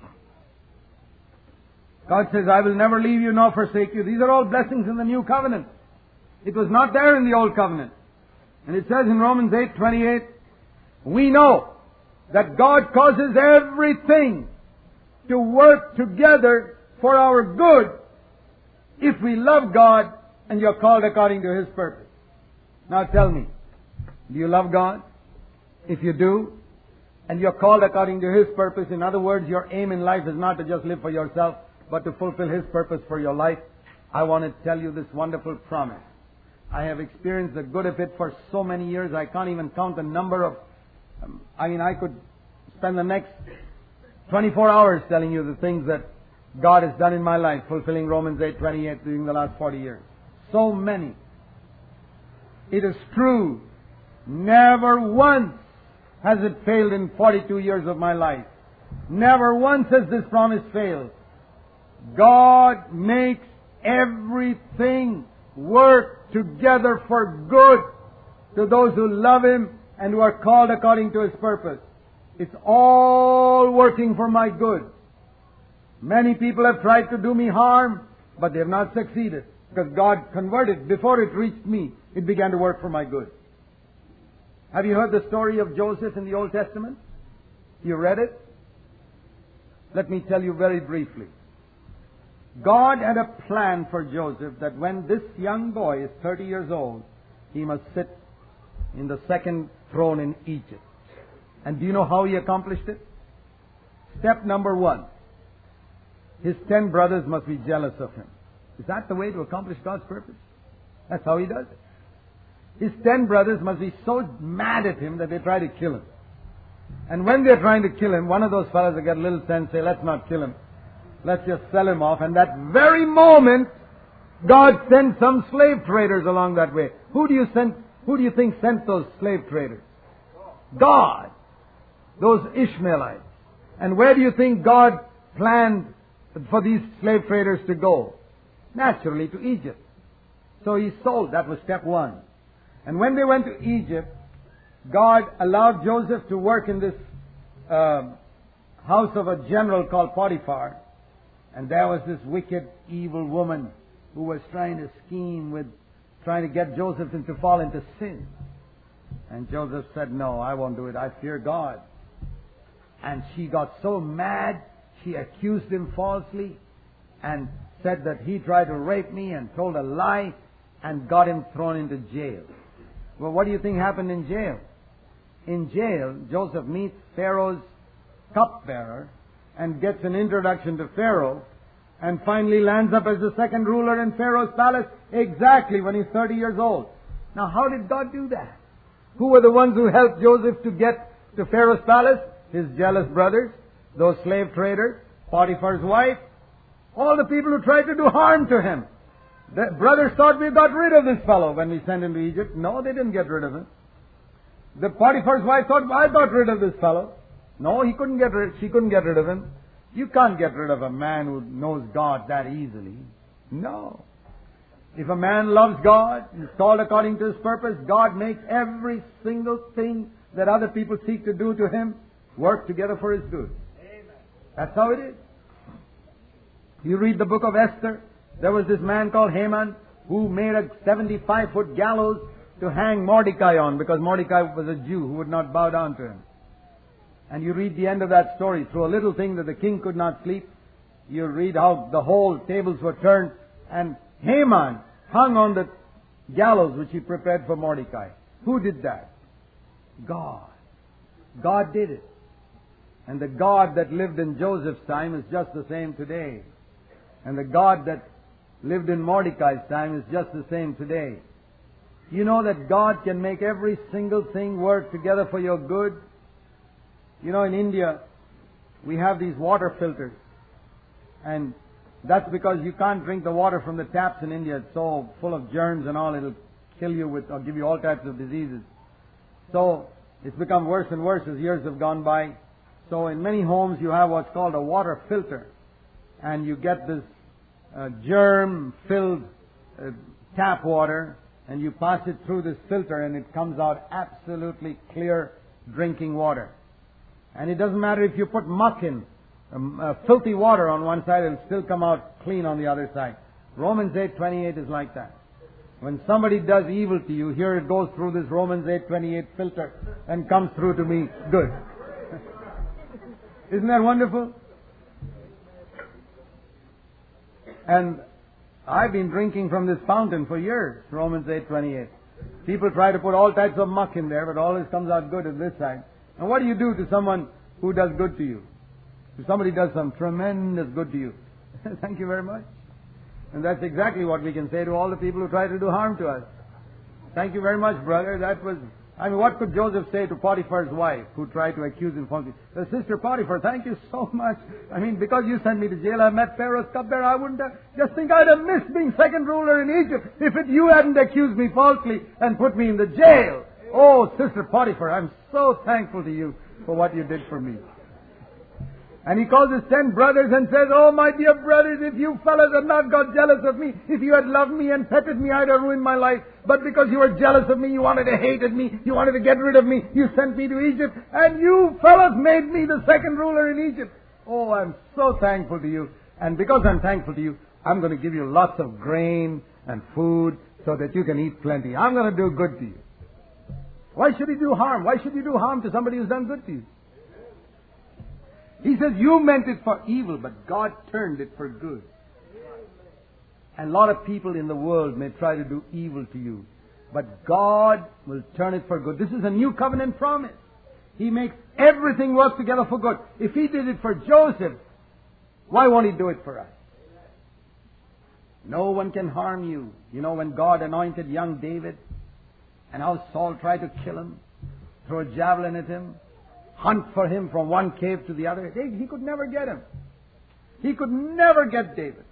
God says, I will never leave you nor forsake you. These are all blessings in the new covenant. It was not there in the old covenant. And it says in Romans 8:28, we know that God causes everything to work together for our good if we love God and you're called according to His purpose. Now tell me, do you love God? If you do, and you're called according to His purpose, in other words, your aim in life is not to just live for yourself, but to fulfill His purpose for your life, I want to tell you this wonderful promise. I have experienced the good of it for so many years, I can't even count the number of... I could spend the next 24 hours telling you the things that God has done in my life, fulfilling Romans 8:28 during the last 40 years. So many. It is true. Never once has it failed in 42 years of my life. Never once has this promise failed. God makes everything work together for good to those who love Him and who are called according to His purpose. It's all working for my good. Many people have tried to do me harm, but they have not succeeded. Because God converted, before it reached me, it began to work for my good. Have you heard the story of Joseph in the Old Testament? You read it? Let me tell you very briefly. God had a plan for Joseph that when this young boy is 30 years old, he must sit in the second throne in Egypt. And do you know how He accomplished it? Step number 1. His 10 brothers must be jealous of him. Is that the way to accomplish God's purpose? That's how He does it. His 10 brothers must be so mad at him that they try to kill him. And when they're trying to kill him, one of those fellows that get a little sense say, let's not kill him. Let's just sell him off. And that very moment, God sent some slave traders along that way. Who do you think sent those slave traders? God. Those Ishmaelites. And where do you think God planned for these slave traders to go? Naturally, to Egypt. So He sold. That was step 1. And when they went to Egypt, God allowed Joseph to work in this house of a general called Potiphar. And there was this wicked, evil woman who was trying to scheme with trying to get Joseph to fall into sin. And Joseph said, no, I won't do it. I fear God. And she got so mad, she accused him falsely and said that he tried to rape me and told a lie and got him thrown into jail. Well, what do you think happened in jail? In jail, Joseph meets Pharaoh's cupbearer and gets an introduction to Pharaoh and finally lands up as the second ruler in Pharaoh's palace exactly when he's 30 years old. Now, how did God do that? Who were the ones who helped Joseph to get to Pharaoh's palace? His jealous brothers, those slave traders, Potiphar's wife, all the people who tried to do harm to him. The brothers thought we got rid of this fellow when we sent him to Egypt. No, they didn't get rid of him. The Potiphar's wife thought, I got rid of this fellow. No, she couldn't get rid of him. You can't get rid of a man who knows God that easily. No. If a man loves God, is called according to His purpose, God makes every single thing that other people seek to do to him work together for his good. Amen. That's how it is. You read the book of Esther. There was this man called Haman who made a 75-foot gallows to hang Mordecai on because Mordecai was a Jew who would not bow down to him. And you read the end of that story. Through a little thing that the king could not sleep, you read how the whole tables were turned and Haman hung on the gallows which he prepared for Mordecai. Who did that? God. God did it. And the God that lived in Joseph's time is just the same today. And the God that lived in Mordecai's time is just the same today. You know that God can make every single thing work together for your good? You know, in India, we have these water filters. And that's because you can't drink the water from the taps in India. It's so full of germs and all, it'll kill you with or give you all types of diseases. So it's become worse and worse as years have gone by. So in many homes you have what's called a water filter. and you get this germ-filled tap water, and you pass it through this filter, and it comes out absolutely clear drinking water. And it doesn't matter if you put muck in, filthy water on one side, it'll still come out clean on the other side. Romans 8:28 is like that. When somebody does evil to you, here it goes through this Romans 8:28 filter and comes through to me good. Isn't that wonderful? And I've been drinking from this fountain for years, Romans 8:28. People try to put all types of muck in there, but always comes out good on this side. And what do you do to someone who does good to you? If somebody does some tremendous good to you, thank you very much. And that's exactly what we can say to all the people who try to do harm to us. Thank you very much, brother. What could Joseph say to Potiphar's wife who tried to accuse him falsely? Sister Potiphar, thank you so much. Because you sent me to jail, I met Pharaoh's cupbearer. I wouldn't have, just think I'd have missed being second ruler in Egypt if you hadn't accused me falsely and put me in the jail. Oh, Sister Potiphar, I'm so thankful to you for what you did for me. And he calls his 10 brothers and says, oh, my dear brothers, if you fellows had not got jealous of me, if you had loved me and petted me, I'd have ruined my life. But because you were jealous of me, you wanted to hate me, you wanted to get rid of me, you sent me to Egypt, and you fellows made me the second ruler in Egypt. Oh, I'm so thankful to you. And because I'm thankful to you, I'm going to give you lots of grain and food so that you can eat plenty. I'm going to do good to you. Why should he do harm? Why should you do harm to somebody who's done good to you? He says, you meant it for evil, but God turned it for good. And a lot of people in the world may try to do evil to you, but God will turn it for good. This is a new covenant promise. He makes everything work together for good. If He did it for Joseph, why won't He do it for us? No one can harm you. You know, when God anointed young David, and how Saul tried to kill him, throw a javelin at him, hunt for him from one cave to the other. He could never get him. He could never get David.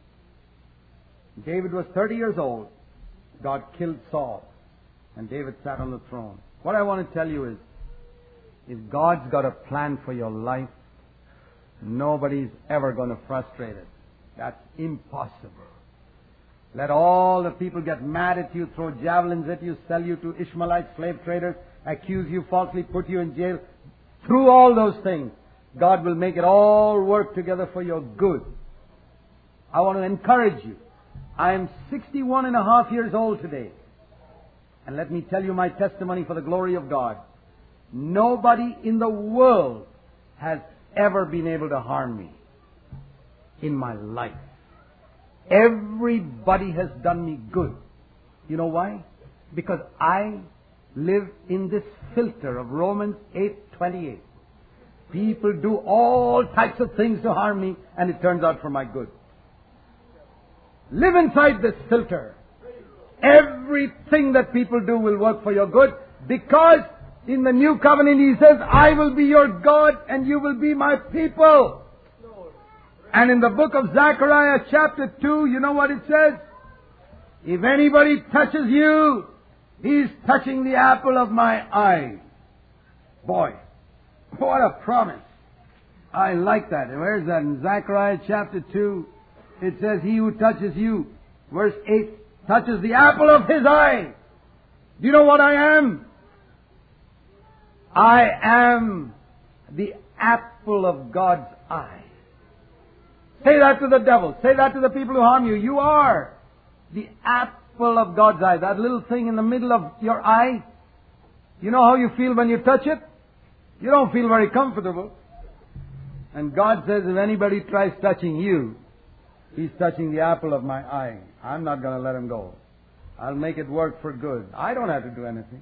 David was 30 years old. God killed Saul. And David sat on the throne. What I want to tell you is, if God's got a plan for your life, nobody's ever going to frustrate it. That's impossible. Let all the people get mad at you, throw javelins at you, sell you to Ishmaelite slave traders, accuse you falsely, put you in jail. Through all those things, God will make it all work together for your good. I want to encourage you. I am 61 and a half years old today. And let me tell you my testimony for the glory of God. Nobody in the world has ever been able to harm me in my life. Everybody has done me good. You know why? Because I live in this filter of Romans 8:28. People do all types of things to harm me, and it turns out for my good. Live inside this filter. Everything that people do will work for your good, because in the new covenant He says, I will be your God and you will be my people. And in the book of Zechariah chapter 2, you know what it says? If anybody touches you, he's touching the apple of my eye. Boy, what a promise. I like that. And where's that? In Zechariah chapter 2, it says, he who touches you, verse 8, touches the apple of his eye. Do you know what I am? I am the apple of God's eye. Say that to the devil. Say that to the people who harm you. You are the apple of God's eye. That little thing in the middle of your eye. You know how you feel when you touch it? You don't feel very comfortable. And God says, if anybody tries touching you, he's touching the apple of my eye. I'm not going to let him go. I'll make it work for good. I don't have to do anything.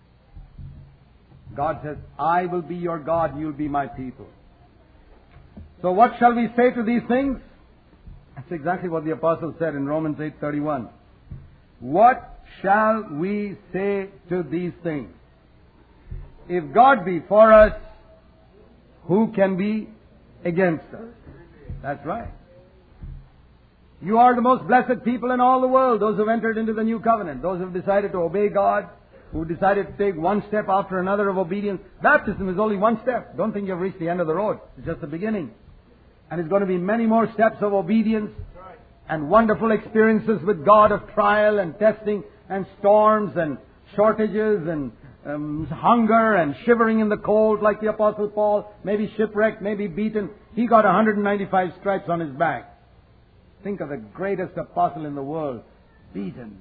God says, I will be your God, you'll be my people. So what shall we say to these things? That's exactly what the apostle said in Romans 8:31. What shall we say to these things? If God be for us, who can be against us? That's right. You are the most blessed people in all the world, those who have entered into the new covenant, those who have decided to obey God, who decided to take one step after another of obedience. Baptism is only one step. Don't think you've reached the end of the road. It's just the beginning. And it's going to be many more steps of obedience and wonderful experiences with God of trial and testing and storms and shortages and hunger and shivering in the cold like the Apostle Paul, maybe shipwrecked, maybe beaten. He got 195 stripes on his back. Think of the greatest apostle in the world. Beaten,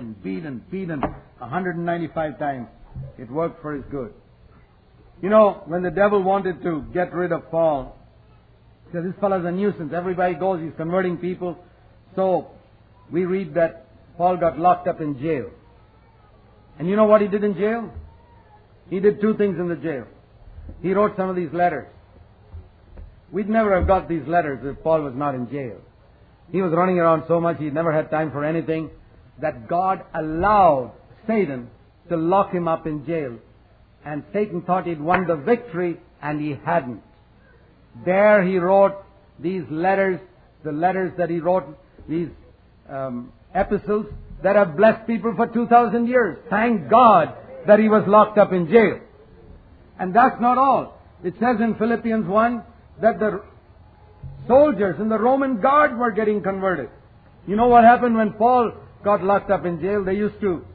195 times. It worked for his good. You know, when the devil wanted to get rid of Paul, he said, this fellow's a nuisance. Everybody goes, he's converting people. So, we read that Paul got locked up in jail. And you know what he did in jail? He did two things in the jail. He wrote some of these letters. We'd never have got these letters if Paul was not in jail. He was running around so much, he never had time for anything, that God allowed Satan to lock him up in jail. And Satan thought he'd won the victory, and he hadn't. There he wrote these letters, the letters that he wrote, these epistles that have blessed people for 2,000 years. Thank God that he was locked up in jail. And that's not all. It says in Philippians 1 that the soldiers in the Roman guard were getting converted. You know what happened when Paul got locked up in jail? They used to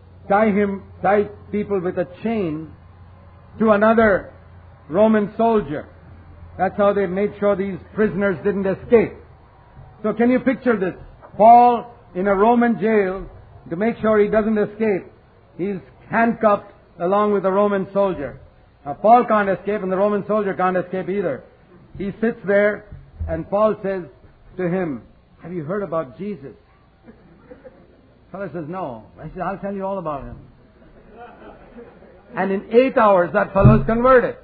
tie people with a chain to another Roman soldier. That's how they made sure these prisoners didn't escape. So can you picture this? Paul in a Roman jail, to make sure he doesn't escape, he's handcuffed along with a Roman soldier. Now Paul can't escape and the Roman soldier can't escape either. He sits there and Paul says to him, have you heard about Jesus? The fellow says, no. I said, I'll tell you all about him. And in 8 hours that fellow is converted.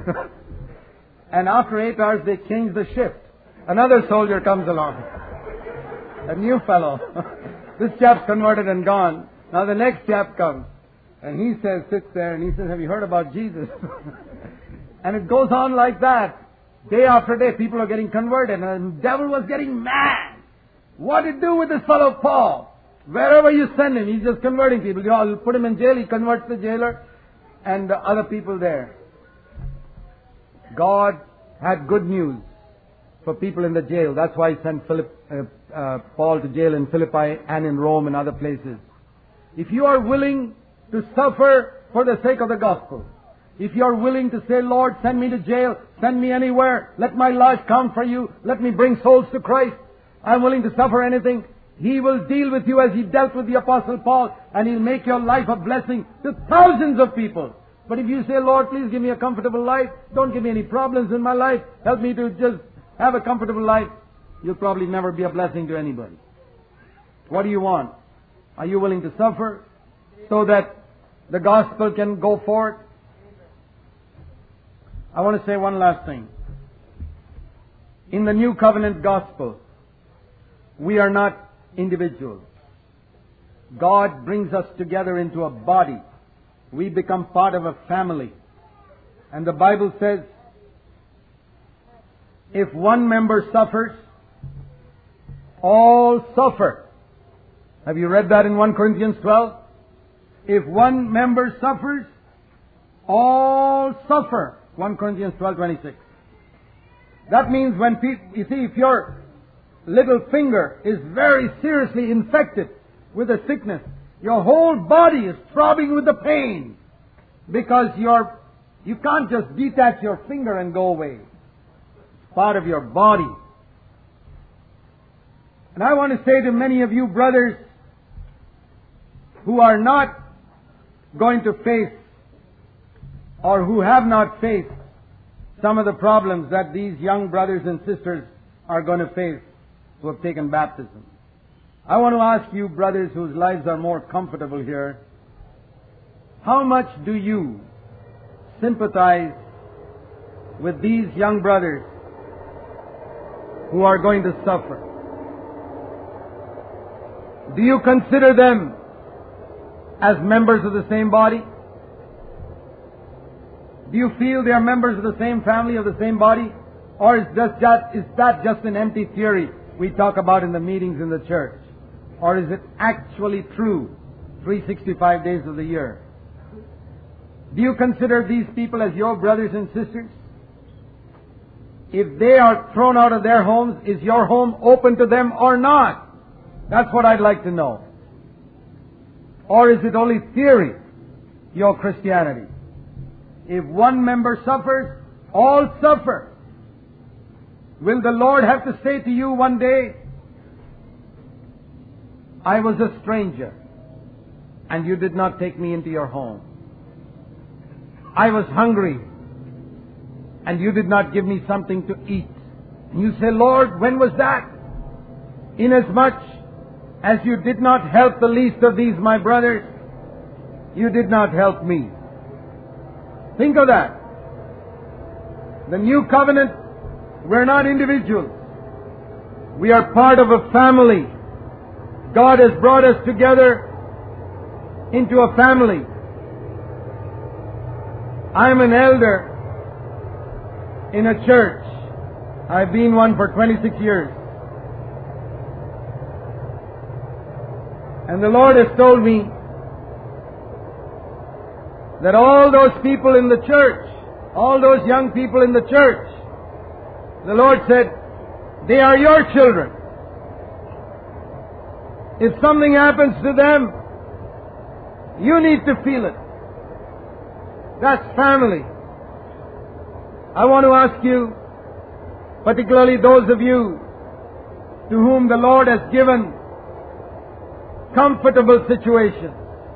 And after 8 hours they change the shift. Another soldier comes along. A new fellow. This chap's converted and gone. Now the next chap comes. And he sits there and he says, have you heard about Jesus? And it goes on like that. Day after day, people are getting converted. And the devil was getting mad. What did he do with this fellow Paul? Wherever you send him, he's just converting people. You put him in jail, he converts the jailer and the other people there. God had good news for people in the jail. That's why he sent Paul to jail in Philippi and in Rome and other places. If you are willing to suffer for the sake of the gospel, if you are willing to say, Lord, send me to jail, send me anywhere, let my life count for you, let me bring souls to Christ, I'm willing to suffer anything, He will deal with you as He dealt with the Apostle Paul, and He'll make your life a blessing to thousands of people. But if you say, Lord, please give me a comfortable life, don't give me any problems in my life, help me to just have a comfortable life, you'll probably never be a blessing to anybody. What do you want? Are you willing to suffer so that the gospel can go forward? I want to say one last thing. In the New Covenant gospel, we are not individuals. God brings us together into a body. We become part of a family. And the Bible says, if one member suffers, all suffer. Have you read that in 1 Corinthians 12? If one member suffers, all suffer. 1 Corinthians 12:26. That means when people, you see, if your little finger is very seriously infected with a sickness, your whole body is throbbing with the pain because you can't just detach your finger and go away. It's part of your body. And I want to say to many of you brothers who are not going to face or who have not faced some of the problems that these young brothers and sisters are going to face who have taken baptism. I want to ask you brothers whose lives are more comfortable here, how much do you sympathize with these young brothers who are going to suffer? Do you consider them as members of the same body? Do you feel they are members of the same family, of the same body? Or is that just an empty theory we talk about in the meetings in the church? Or is it actually true 365 days of the year? Do you consider these people as your brothers and sisters? if they are thrown out of their homes, is your home open to them or not? That's what I'd like to know. Or is it only theory, your Christianity? If one member suffers, all suffer. Will the Lord have to say to you one day, I was a stranger, and you did not take me into your home. I was hungry, and you did not give me something to eat. And you say, Lord, when was that? Inasmuch as you did not help the least of these, my brothers, you did not help me. Think of that. The new covenant, we're not individuals. We are part of a family. God has brought us together into a family. I'm an elder in a church. I've been one for 26 years. And the Lord has told me that all those people in the church, all those young people in the church, the Lord said, they are your children. If something happens to them, you need to feel it. That's family. I want to ask you, particularly those of you to whom the Lord has given comfortable situations,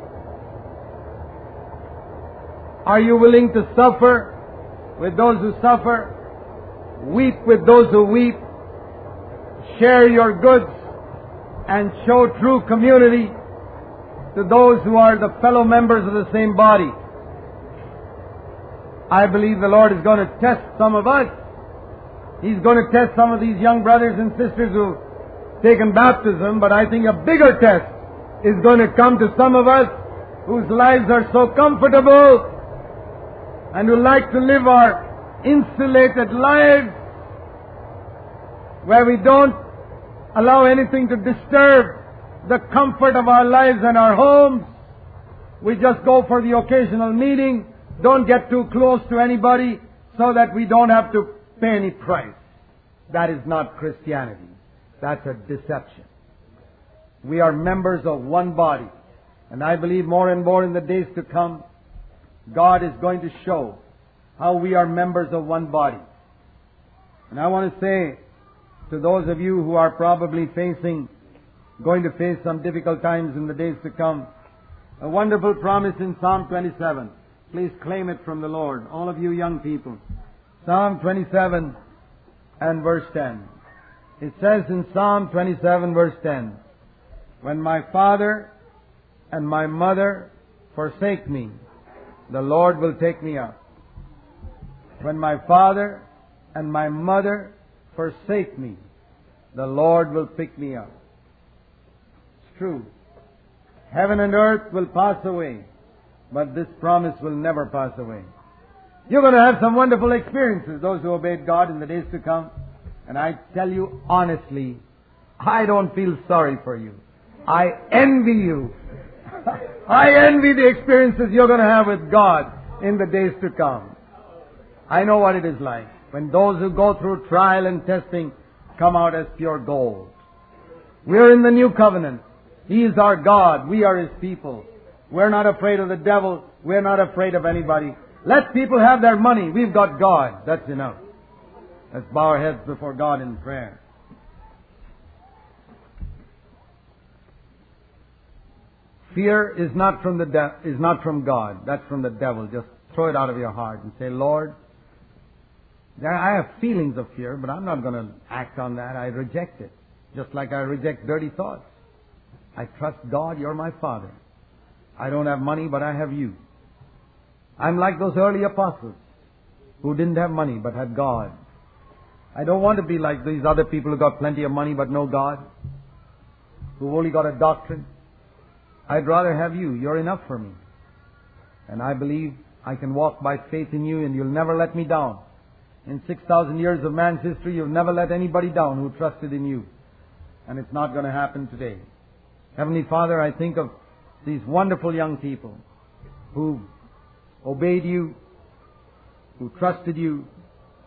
are you willing to suffer with those who suffer, weep with those who weep, share your goods, and show true community to those who are the fellow members of the same body? I believe the Lord is going to test some of us. He's going to test some of these young brothers and sisters who've taken baptism, but I think a bigger test is going to come to some of us whose lives are so comfortable and who like to live our insulated lives where we don't allow anything to disturb the comfort of our lives and our homes. We just go for the occasional meeting, don't get too close to anybody so that we don't have to pay any price. That is not Christianity. That's a deception. We are members of one body. And I believe more and more in the days to come, God is going to show how we are members of one body. And I want to say to those of you who are probably going to face some difficult times in the days to come, a wonderful promise in Psalm 27. Please claim it from the Lord, all of you young people. Psalm 27 and verse 10. It says in Psalm 27 verse 10, when my father and my mother forsake me, the Lord will take me up. When my father and my mother forsake me, the Lord will pick me up. It's true. Heaven and earth will pass away, but this promise will never pass away. You're going to have some wonderful experiences, those who obeyed God in the days to come. And I tell you honestly, I don't feel sorry for you. I envy you. I envy the experiences you're going to have with God in the days to come. I know what it is like when those who go through trial and testing come out as pure gold. We're in the new covenant. He is our God. We are His people. We're not afraid of the devil. We're not afraid of anybody. Let people have their money. We've got God. That's enough. Let's bow our heads before God in prayer. Fear is not from God. That's from the devil. Just throw it out of your heart and say, Lord, I have feelings of fear, but I'm not going to act on that. I reject it. Just like I reject dirty thoughts. I trust God. You're my Father. I don't have money, but I have you. I'm like those early apostles who didn't have money but had God. I don't want to be like these other people who got plenty of money but no God, who only got a doctrine. I'd rather have you. You're enough for me. And I believe I can walk by faith in you, and you'll never let me down. In 6,000 years of man's history, you've never let anybody down who trusted in you. And it's not going to happen today. Heavenly Father, I think of these wonderful young people who obeyed you, who trusted you,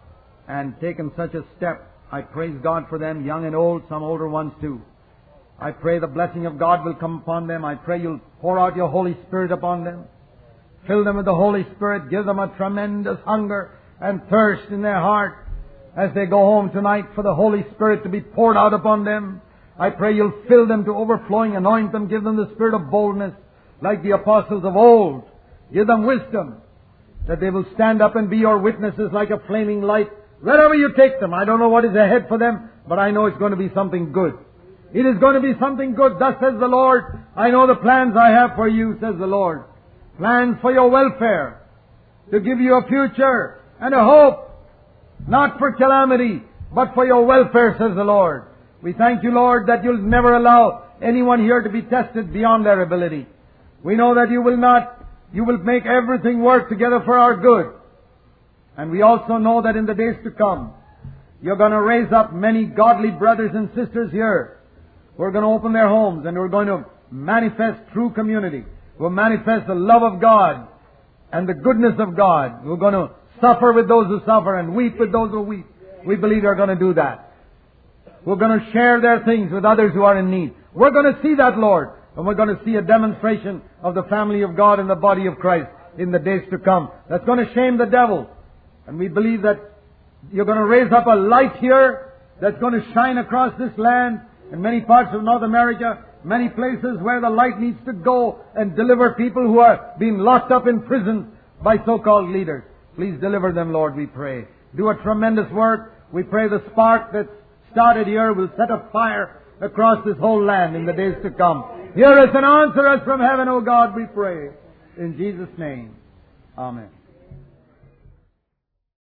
and taken such a step. I praise God for them, young and old, some older ones too. I pray the blessing of God will come upon them. I pray you'll pour out your Holy Spirit upon them. Fill them with the Holy Spirit. Give them a tremendous hunger and thirst in their heart as they go home tonight for the Holy Spirit to be poured out upon them. I pray you'll fill them to overflowing, anoint them, give them the spirit of boldness like the apostles of old. Give them wisdom that they will stand up and be your witnesses like a flaming light wherever you take them. I don't know what is ahead for them, but I know it's going to be something good. It is going to be something good. Thus says the Lord, I know the plans I have for you, says the Lord. Plans for your welfare, to give you a future and a hope, not for calamity, but for your welfare, says the Lord. We thank you, Lord, that you'll never allow anyone here to be tested beyond their ability. We know that you will not. You will make everything work together for our good. And we also know that in the days to come, you're going to raise up many godly brothers and sisters here who are going to open their homes and who are going to manifest true community, who will manifest the love of God and the goodness of God, who are going to suffer with those who suffer and weep with those who weep. We believe they're going to do that. We're going to share their things with others who are in need. We're going to see that, Lord. And we're going to see a demonstration of the family of God and the body of Christ in the days to come. That's going to shame the devil. And we believe that you're going to raise up a light here that's going to shine across this land in many parts of North America, many places where the light needs to go and deliver people who are being locked up in prison by so-called leaders. Please deliver them, Lord, we pray. Do a tremendous work. We pray the spark that's started here will set a fire across this whole land in the days to come. Hear us and answer us from heaven, O God, we pray. In Jesus' name, amen.